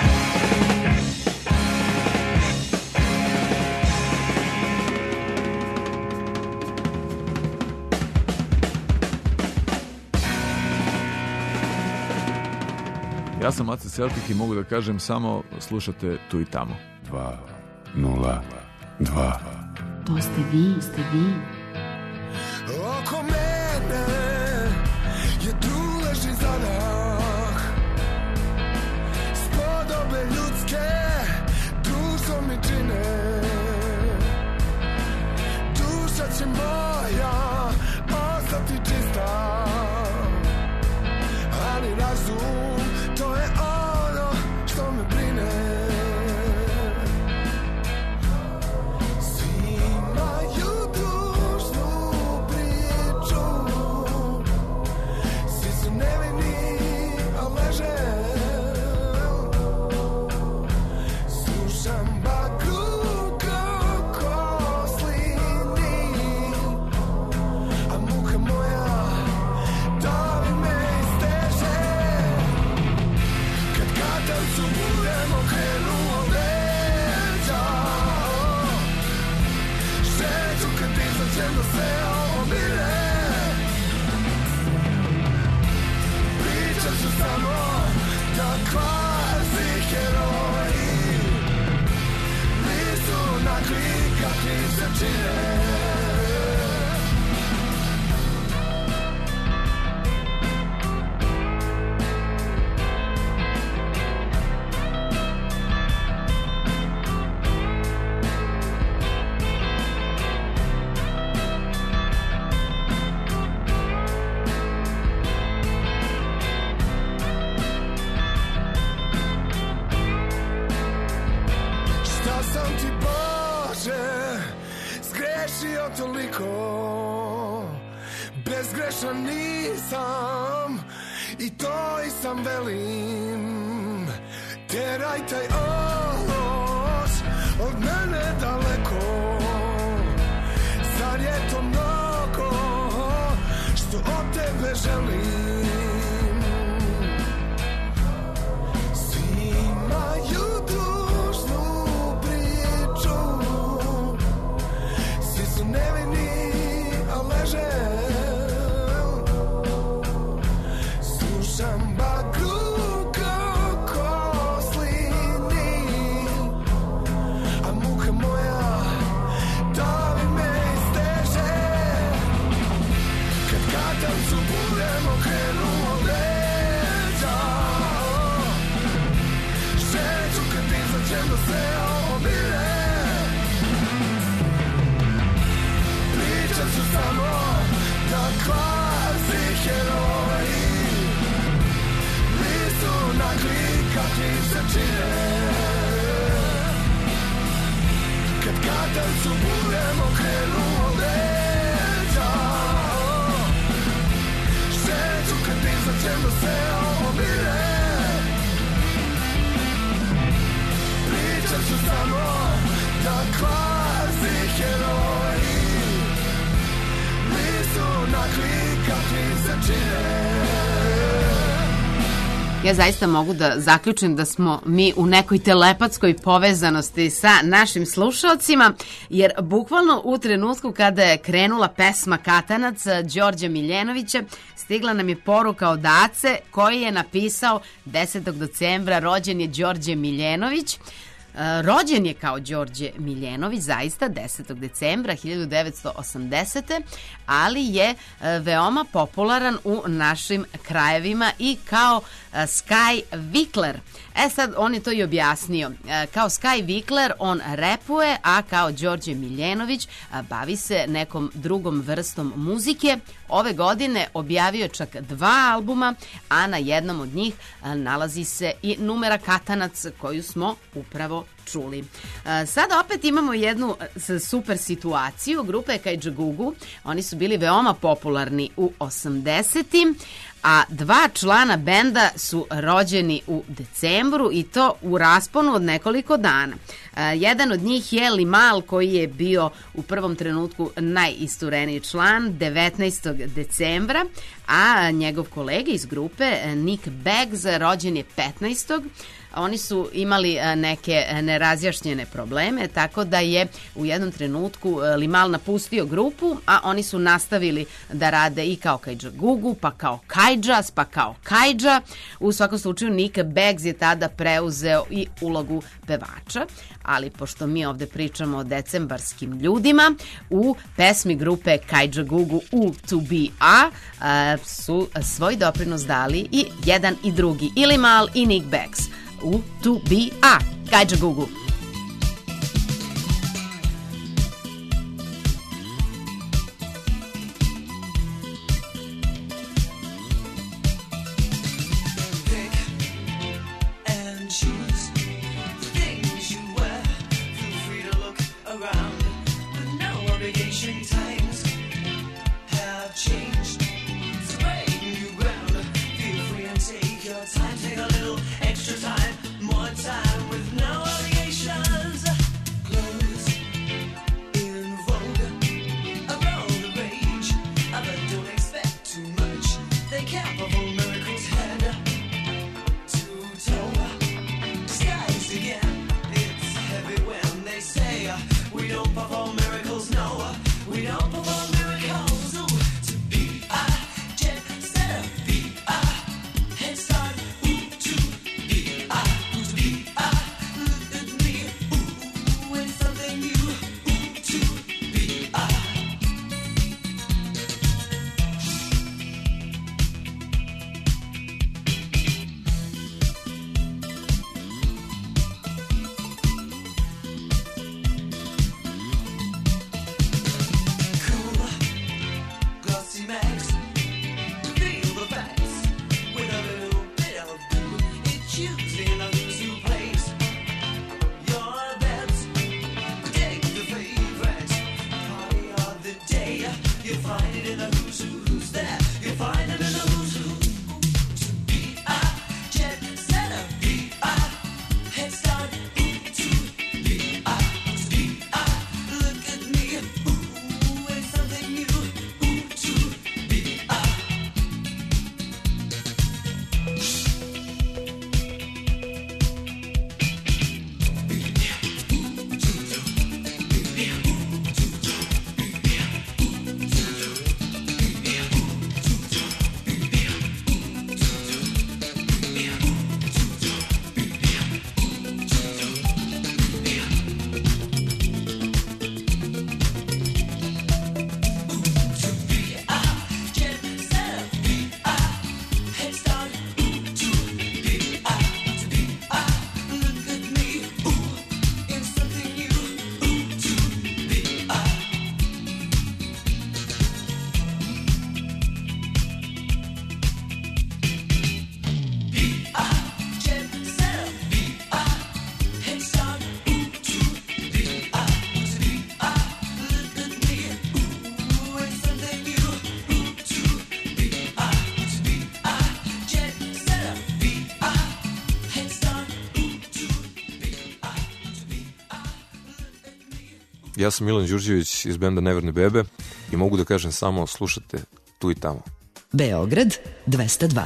Ja sam Aca Celtic i mogu da kažem samo slušate tu i tamo. dva nula dva. To ste vi, ste vi. Oko mene je truleži zadah, spodobe ljudske dušo mi čine. Duša će moja ostati čista, ali razum, to je ono što me brine. Svi imaju tužnu priču, svi su nevini, a leže. Slušam bakru kako slini, a muka moja da li me isteže. Kad katancu budem okrenuo leđa, šeću kad izađem da se omire. Pričat ću samo da kvazi heroji nisu onakvi kakvi se čine. Šta sam ti, Bože, zgrešio toliko? Bezgrešan nisam i to i sam velim. Teraj taj ološ od mene daleko. Zar je to mnogo što od tebe želim? Svi imaju dužnu priču, svi su nevini, a leže. Slušam bakru kako slini, čemu se ovo mire. Pričat ću samo da kvazi heroji nisu nagli kakvi se čine. Kad katancu budem okrenuo leđa, šteću kad izađem da se ovo mire. Pričat ću samo da kvazi heroji nisu nagli kakvi se čine. Ja zaista mogu da zaključim da smo mi u nekoj telepatskoj povezanosti sa našim slušalcima, jer bukvalno u trenutku kada je krenula pesma Katanac Đorđa Miljenovića, stigla nam je poruka od Ace koji je napisao desetog decembra rođen je Đorđe Miljenović. Rođen je kao Đorđe Miljenović, zaista desetog decembra hiljadu devetsto osamdesete. ali je veoma popularan u našim krajevima i kao Sky Vikler. E sad, on je to i objasnio. Kao Sky Vikler on repuje, a kao Đorđe Miljenović bavi se nekom drugom vrstom muzike. Ove godine objavio čak dva albuma, a na jednom od njih nalazi se i numera Katanac koju smo upravo čuli. Sada opet imamo jednu super situaciju. Grupa je Kajdžagugu. Oni su bili veoma popularni u osamdesetim, a dva člana benda su rođeni u decembru i to u rasponu od nekoliko dana. Jedan od njih je Limal, koji je bio u prvom trenutku najistureniji član devetnaestog decembra, a njegov kolega iz grupe Nick Beggs rođen je petnaestog Oni su imali neke nerazjašnjene probleme, tako da je u jednom trenutku Limal napustio grupu, a oni su nastavili da rade i kao Kajdžagugu, pa kao Kajdžas, pa kao Kajdža. U svakom slučaju Nick Beggs je tada preuzeo i ulogu pevača, ali pošto mi ovde pričamo o decembarskim ljudima, u pesmi grupe Kajdžagugu U to Be A su svoj doprinos dali i jedan i drugi, i Limal i Nick Beggs. U to Be A, Kajdžagugu. Stay Ja sam Milan Đurđević iz benda Neverne bebe i mogu da kažem samo slušate tu i tamo. Beograd dvesta dva.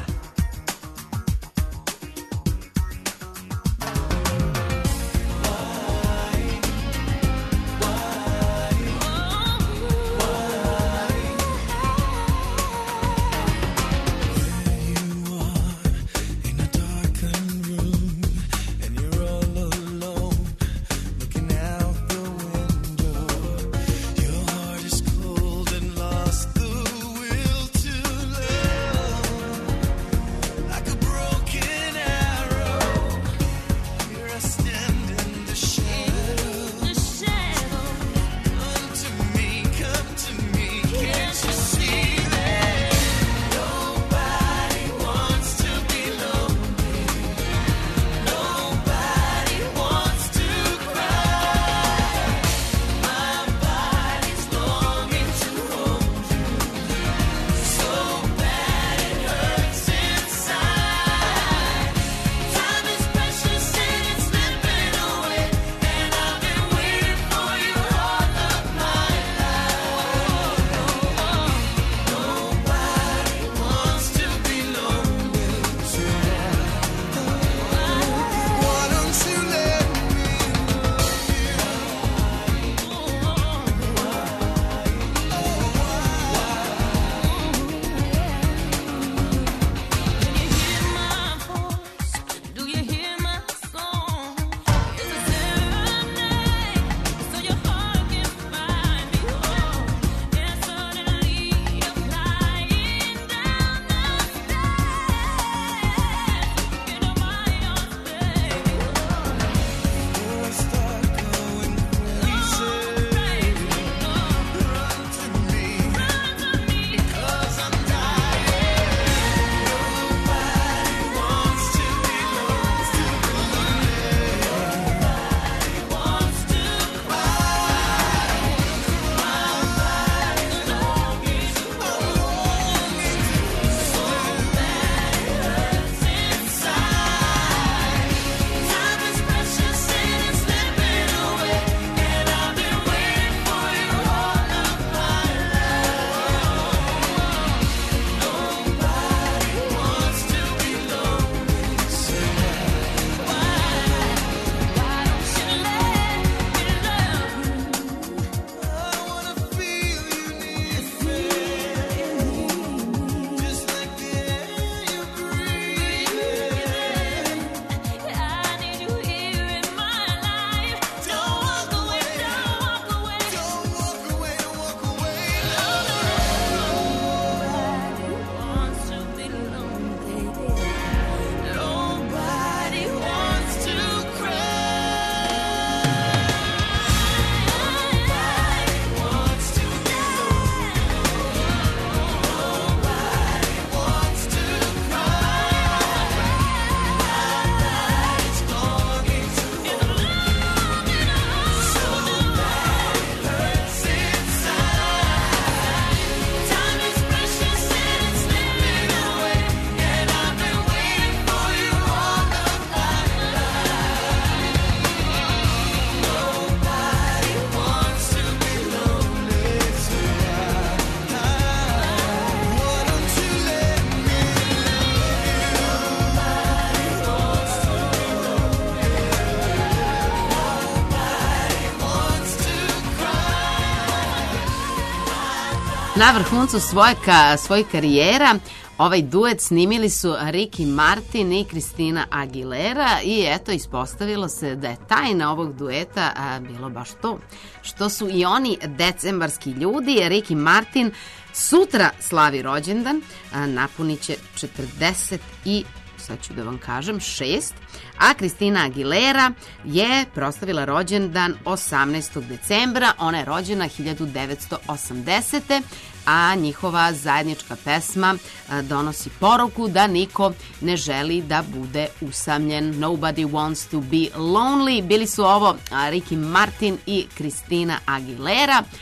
Na vrhuncu svoje ka, svojih karijera ovaj duet snimili su Ricky Martin i Christina Aguilera i eto ispostavilo se da je tajna ovog dueta a, bilo baš to, što su i oni decembarski ljudi. Ricky Martin sutra slavi rođendan, a, napunit će četrdeset i sad ću da vam kažem, šest, a Christina Aguilera je proslavila rođendan osamnaestog decembra, ona je rođena hiljadu devetsto osamdesete. a njihova zajednička pesma donosi poruku da niko ne želi da bude usamljen. Nobody wants to be lonely. Bili su ovo Ricky Martin i Christina Aguilera.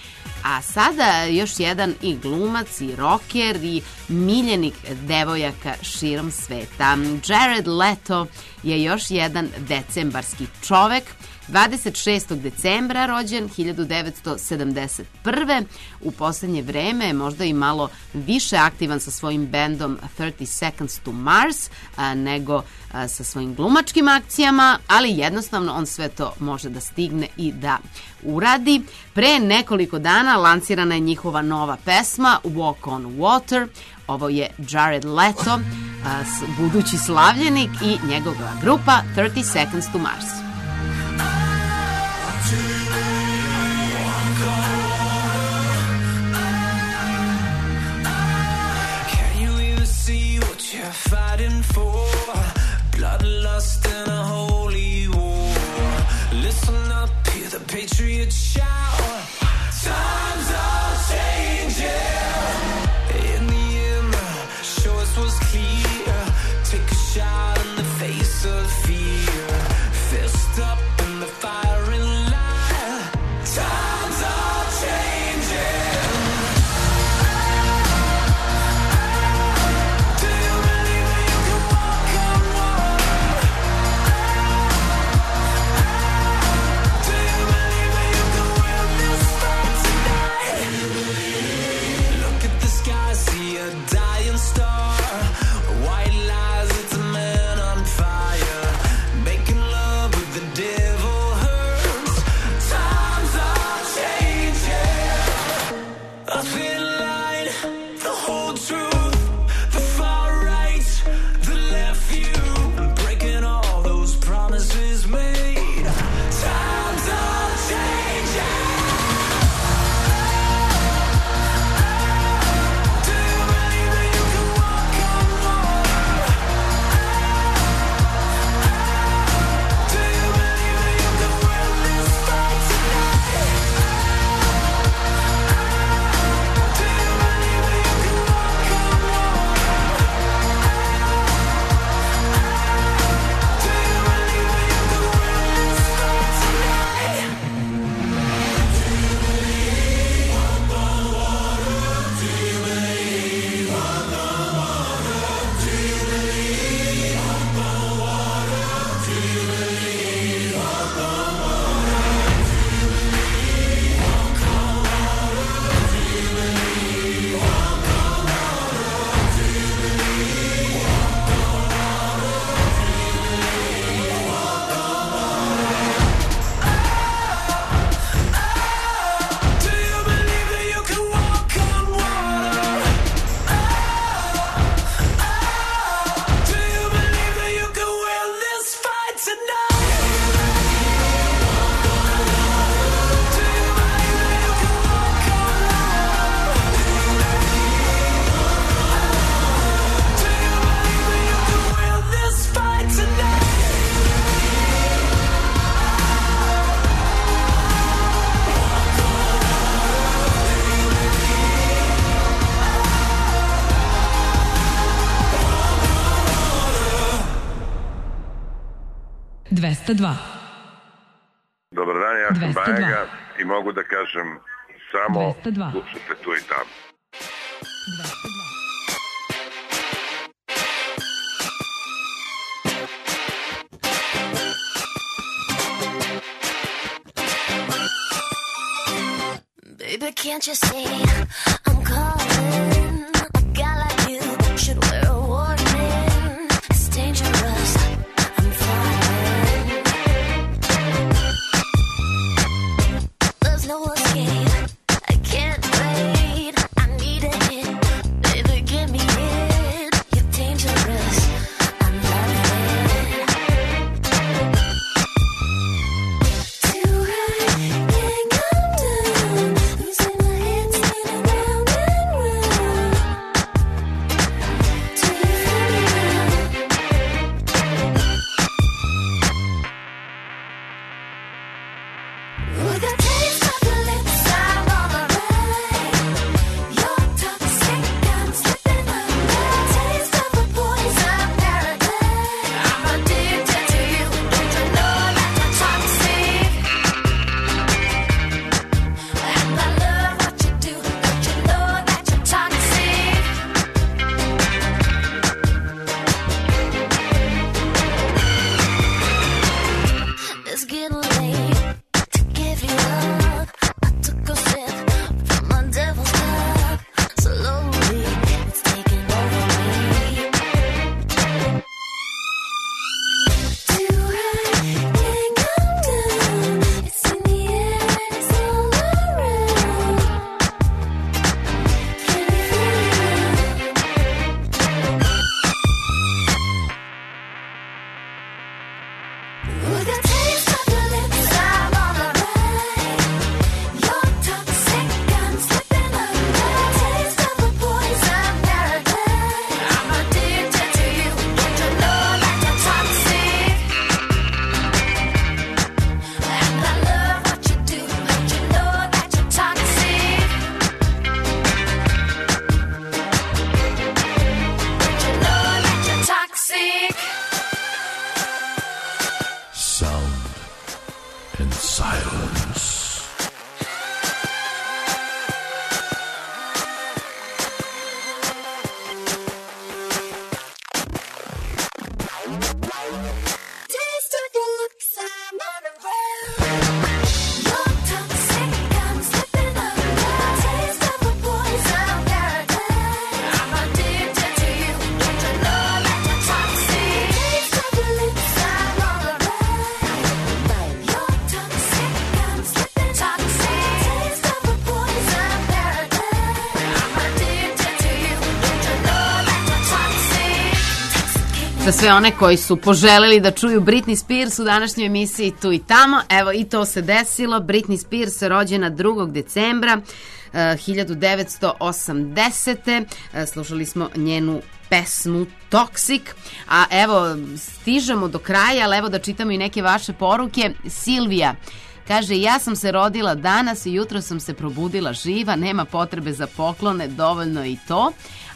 A sada još jedan i glumac i rocker i miljenik devojaka širom sveta. Jared Leto je još jedan decembarski čovek. dvadeset šestog decembra rođen hiljadu devetsto sedamdeset prve. U poslednje vreme je možda i malo više aktivan sa svojim bendom thirty seconds to Mars a, nego a, sa svojim glumačkim akcijama, ali jednostavno on sve to može da stigne i da uradi. Pre nekoliko dana lansirana je njihova nova pesma Walk on Water. Ovo je Jared Leto, a, budući slavljenik, i njegova grupa thirty seconds to Mars. You're fighting for bloodlust and a holy war. Listen up, hear the patriots shout. Times are changing. In the end, show us what's clear. Take a shot in the face of fear. Fist up in the firing line. Times are changing. dvesta dva. Dobar dan, ja sam Bajega i mogu da kažem samo slušajte tu i tamo. dvesta dva. Baby, can't you see I'm calling? A guy like you should wear a warning. It's dangerous. I'm falling. There's no escape. I can't wait. I need a hit. Baby, give me it. You're dangerous. I'm loving it. Too high, can't come down. Losing my head, spinning round and round. Till you feel me now. With a taste of your lips, I'm on the ride. You're toxic, I'm slipping under. Taste of a poison paradise. I'm addicted to you. Don't you know that you're toxic? And I love what Za sve one koji su poželeli da čuju Britney Spears u današnjoj emisiji Tu i tamo, evo i to se desilo. Britney Spears rođena drugog decembra uh, hiljadu devetsto osamdesete. Uh, slušali smo njenu pesmu Toxic, a evo stižemo do kraja, ali evo da čitamo i neke vaše poruke. Silvija kaže, ja sam se rodila danas i jutro sam se probudila živa, nema potrebe za poklone, dovoljno i to.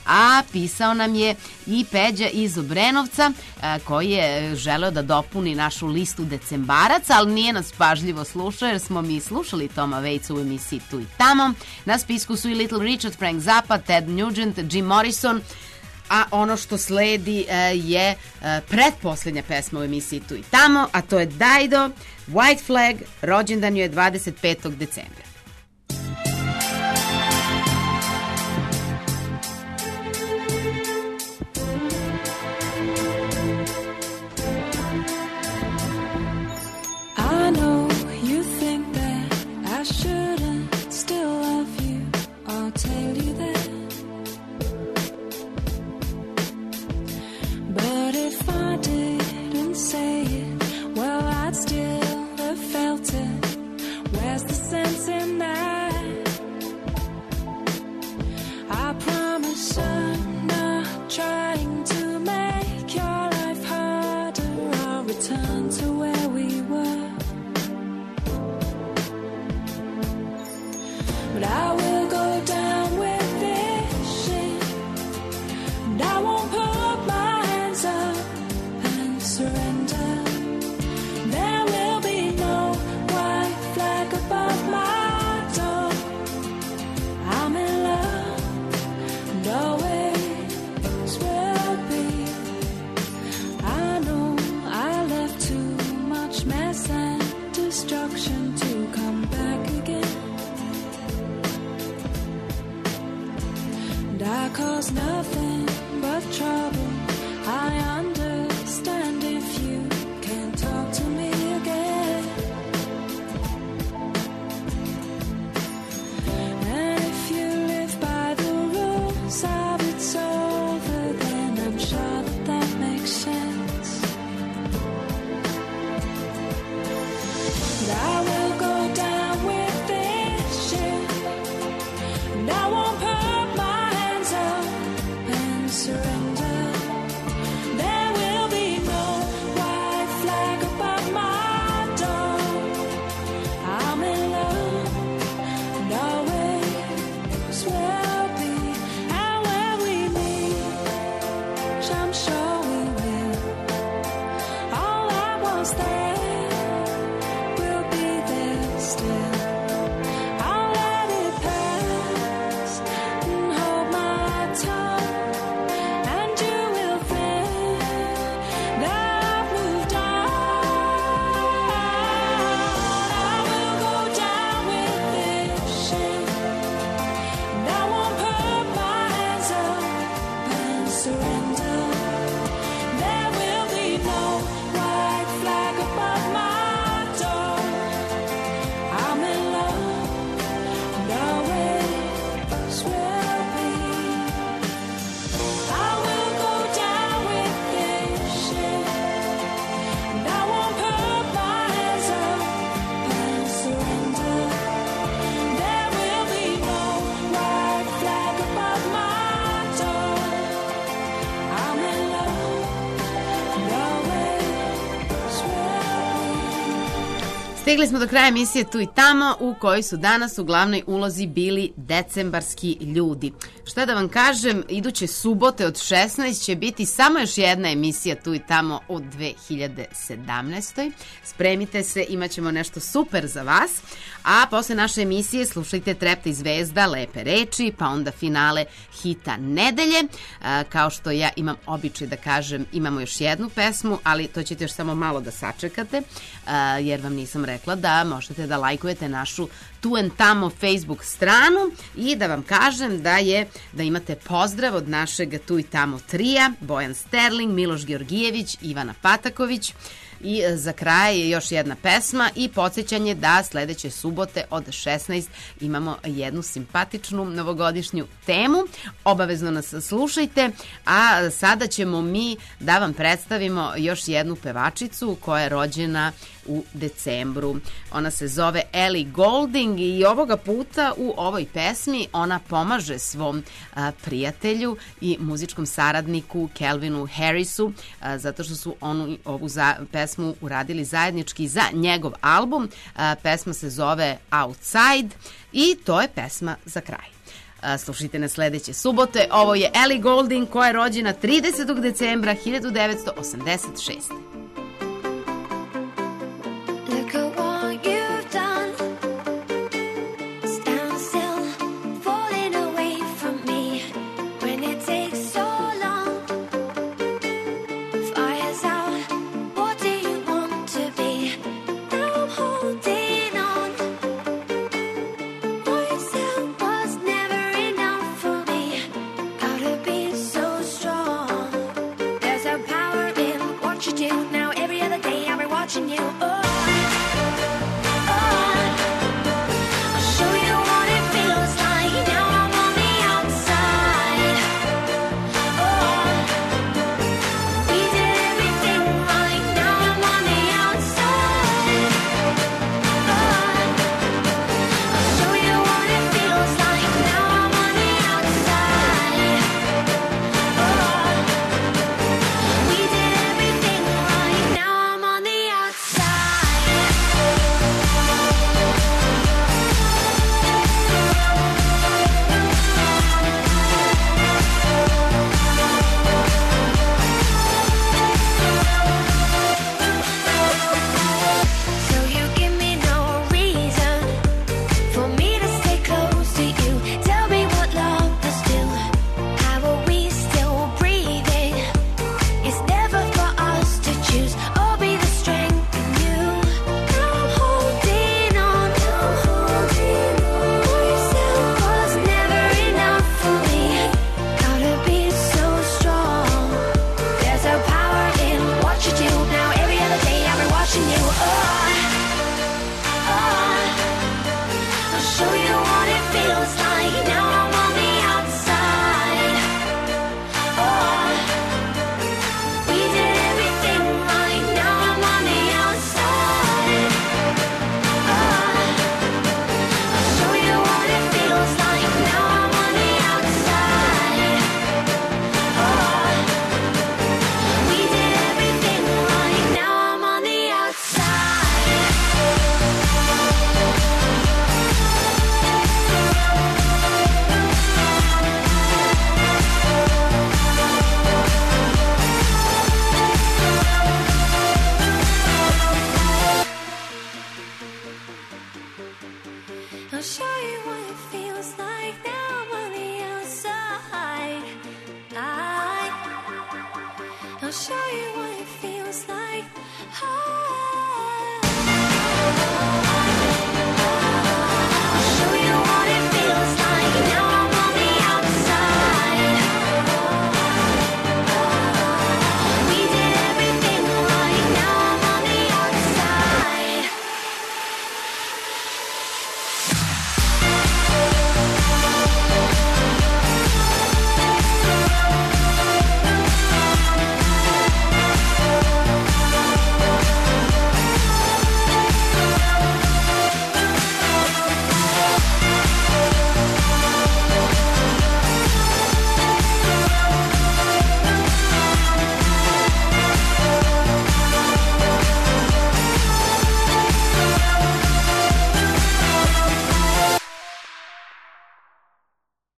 A pisao nam je i Peđa iz Obrenovca, koji je želeo da dopuni našu listu decembaraca, ali nije nas pažljivo slušao jer smo mi slušali Toma Waitsa u emisiji Tu i tamo. Na spisku su i Little Richard, Frank Zappa, Ted Nugent, Jim Morrison, a ono što sledi je pretposlednja pesma u emisiji Tu i tamo, a to je Dido, White Flag, rođendan joj je dvadeset petog decembra. I know you think that I shouldn't still love you. I'll tell you that. But if I didn't say it, well, I'd still have felt it. Where's the sense in that? I promise I'm not trying to make your life harder. I'll return to where we were. But I will go down with this shit, and I won't put my hands up and surrender. There will be no white flag above my door. I'm in love, and always will be. I know I left too much mess and destruction to come back again. And I cause nothing but trouble. I understand if you can't talk to me again. And if you live by the rules of it's over, then I'm sure that that makes sense. But I will go down with this shit, and I won't put my hands up and surrender. There will be no white flag above my door. I'm in love, and always will be. And when we meet, I'm sure we will. All I was there will be there still. I'll let it pass and hold my tongue, and you will think that I've moved on. I will go down with this shit, and I won't put my hands up and surrender. There will be no white flag above Stigli smo do kraja emisije Tu i tamo, u kojoj su danas u glavnoj ulozi bili decembarski ljudi. Šta da vam kažem, iduće subote od šesnaest će biti samo još jedna emisija Tu i tamo u dve hiljade sedamnaestoj. Spremite se, imat ćemo nešto super za vas. A posle naše emisije slušajte Trepta i zvezda, Lepe reči, pa onda finale hita nedelje. A, kao što ja imam običaj da kažem, imamo još jednu pesmu, ali to ćete još samo malo da sačekate, a, jer vam nisam rekla da možete da lajkujete našu Tu and Tamo Facebook stranu i da vam kažem da je da imate pozdrav od našeg Tu i Tamo trija, Bojan Sterling, Miloš Georgijević, Ivana Pataković. I za kraj još jedna pesma i podsjećanje da sledeće subote od šesnaest imamo jednu simpatičnu novogodišnju temu. Obavezno nas slušajte, a sada ćemo mi da vam predstavimo još jednu pevačicu koja je rođena u decembru. Ona se zove Ellie Goulding i ovoga puta u ovoj pesmi ona pomaže svom a, prijatelju i muzičkom saradniku Calvinu Harrisu, a, zato što su onu ovu za, pesmu uradili zajednički za njegov album. A, pesma se zove Outside i to je pesma za kraj. A, slušajte na sledeće subote. Ovo je Ellie Goulding koja je rođena tridesetog decembra hiljadu devetsto osamdeset šeste. Look at what you've done. Stand still, falling away from me. When it takes so long, fire's out. What do you want to be? Now I'm holding on. Myself was never enough for me. Gotta be so strong. There's a power in what you do. Now every other day I'll be watching you.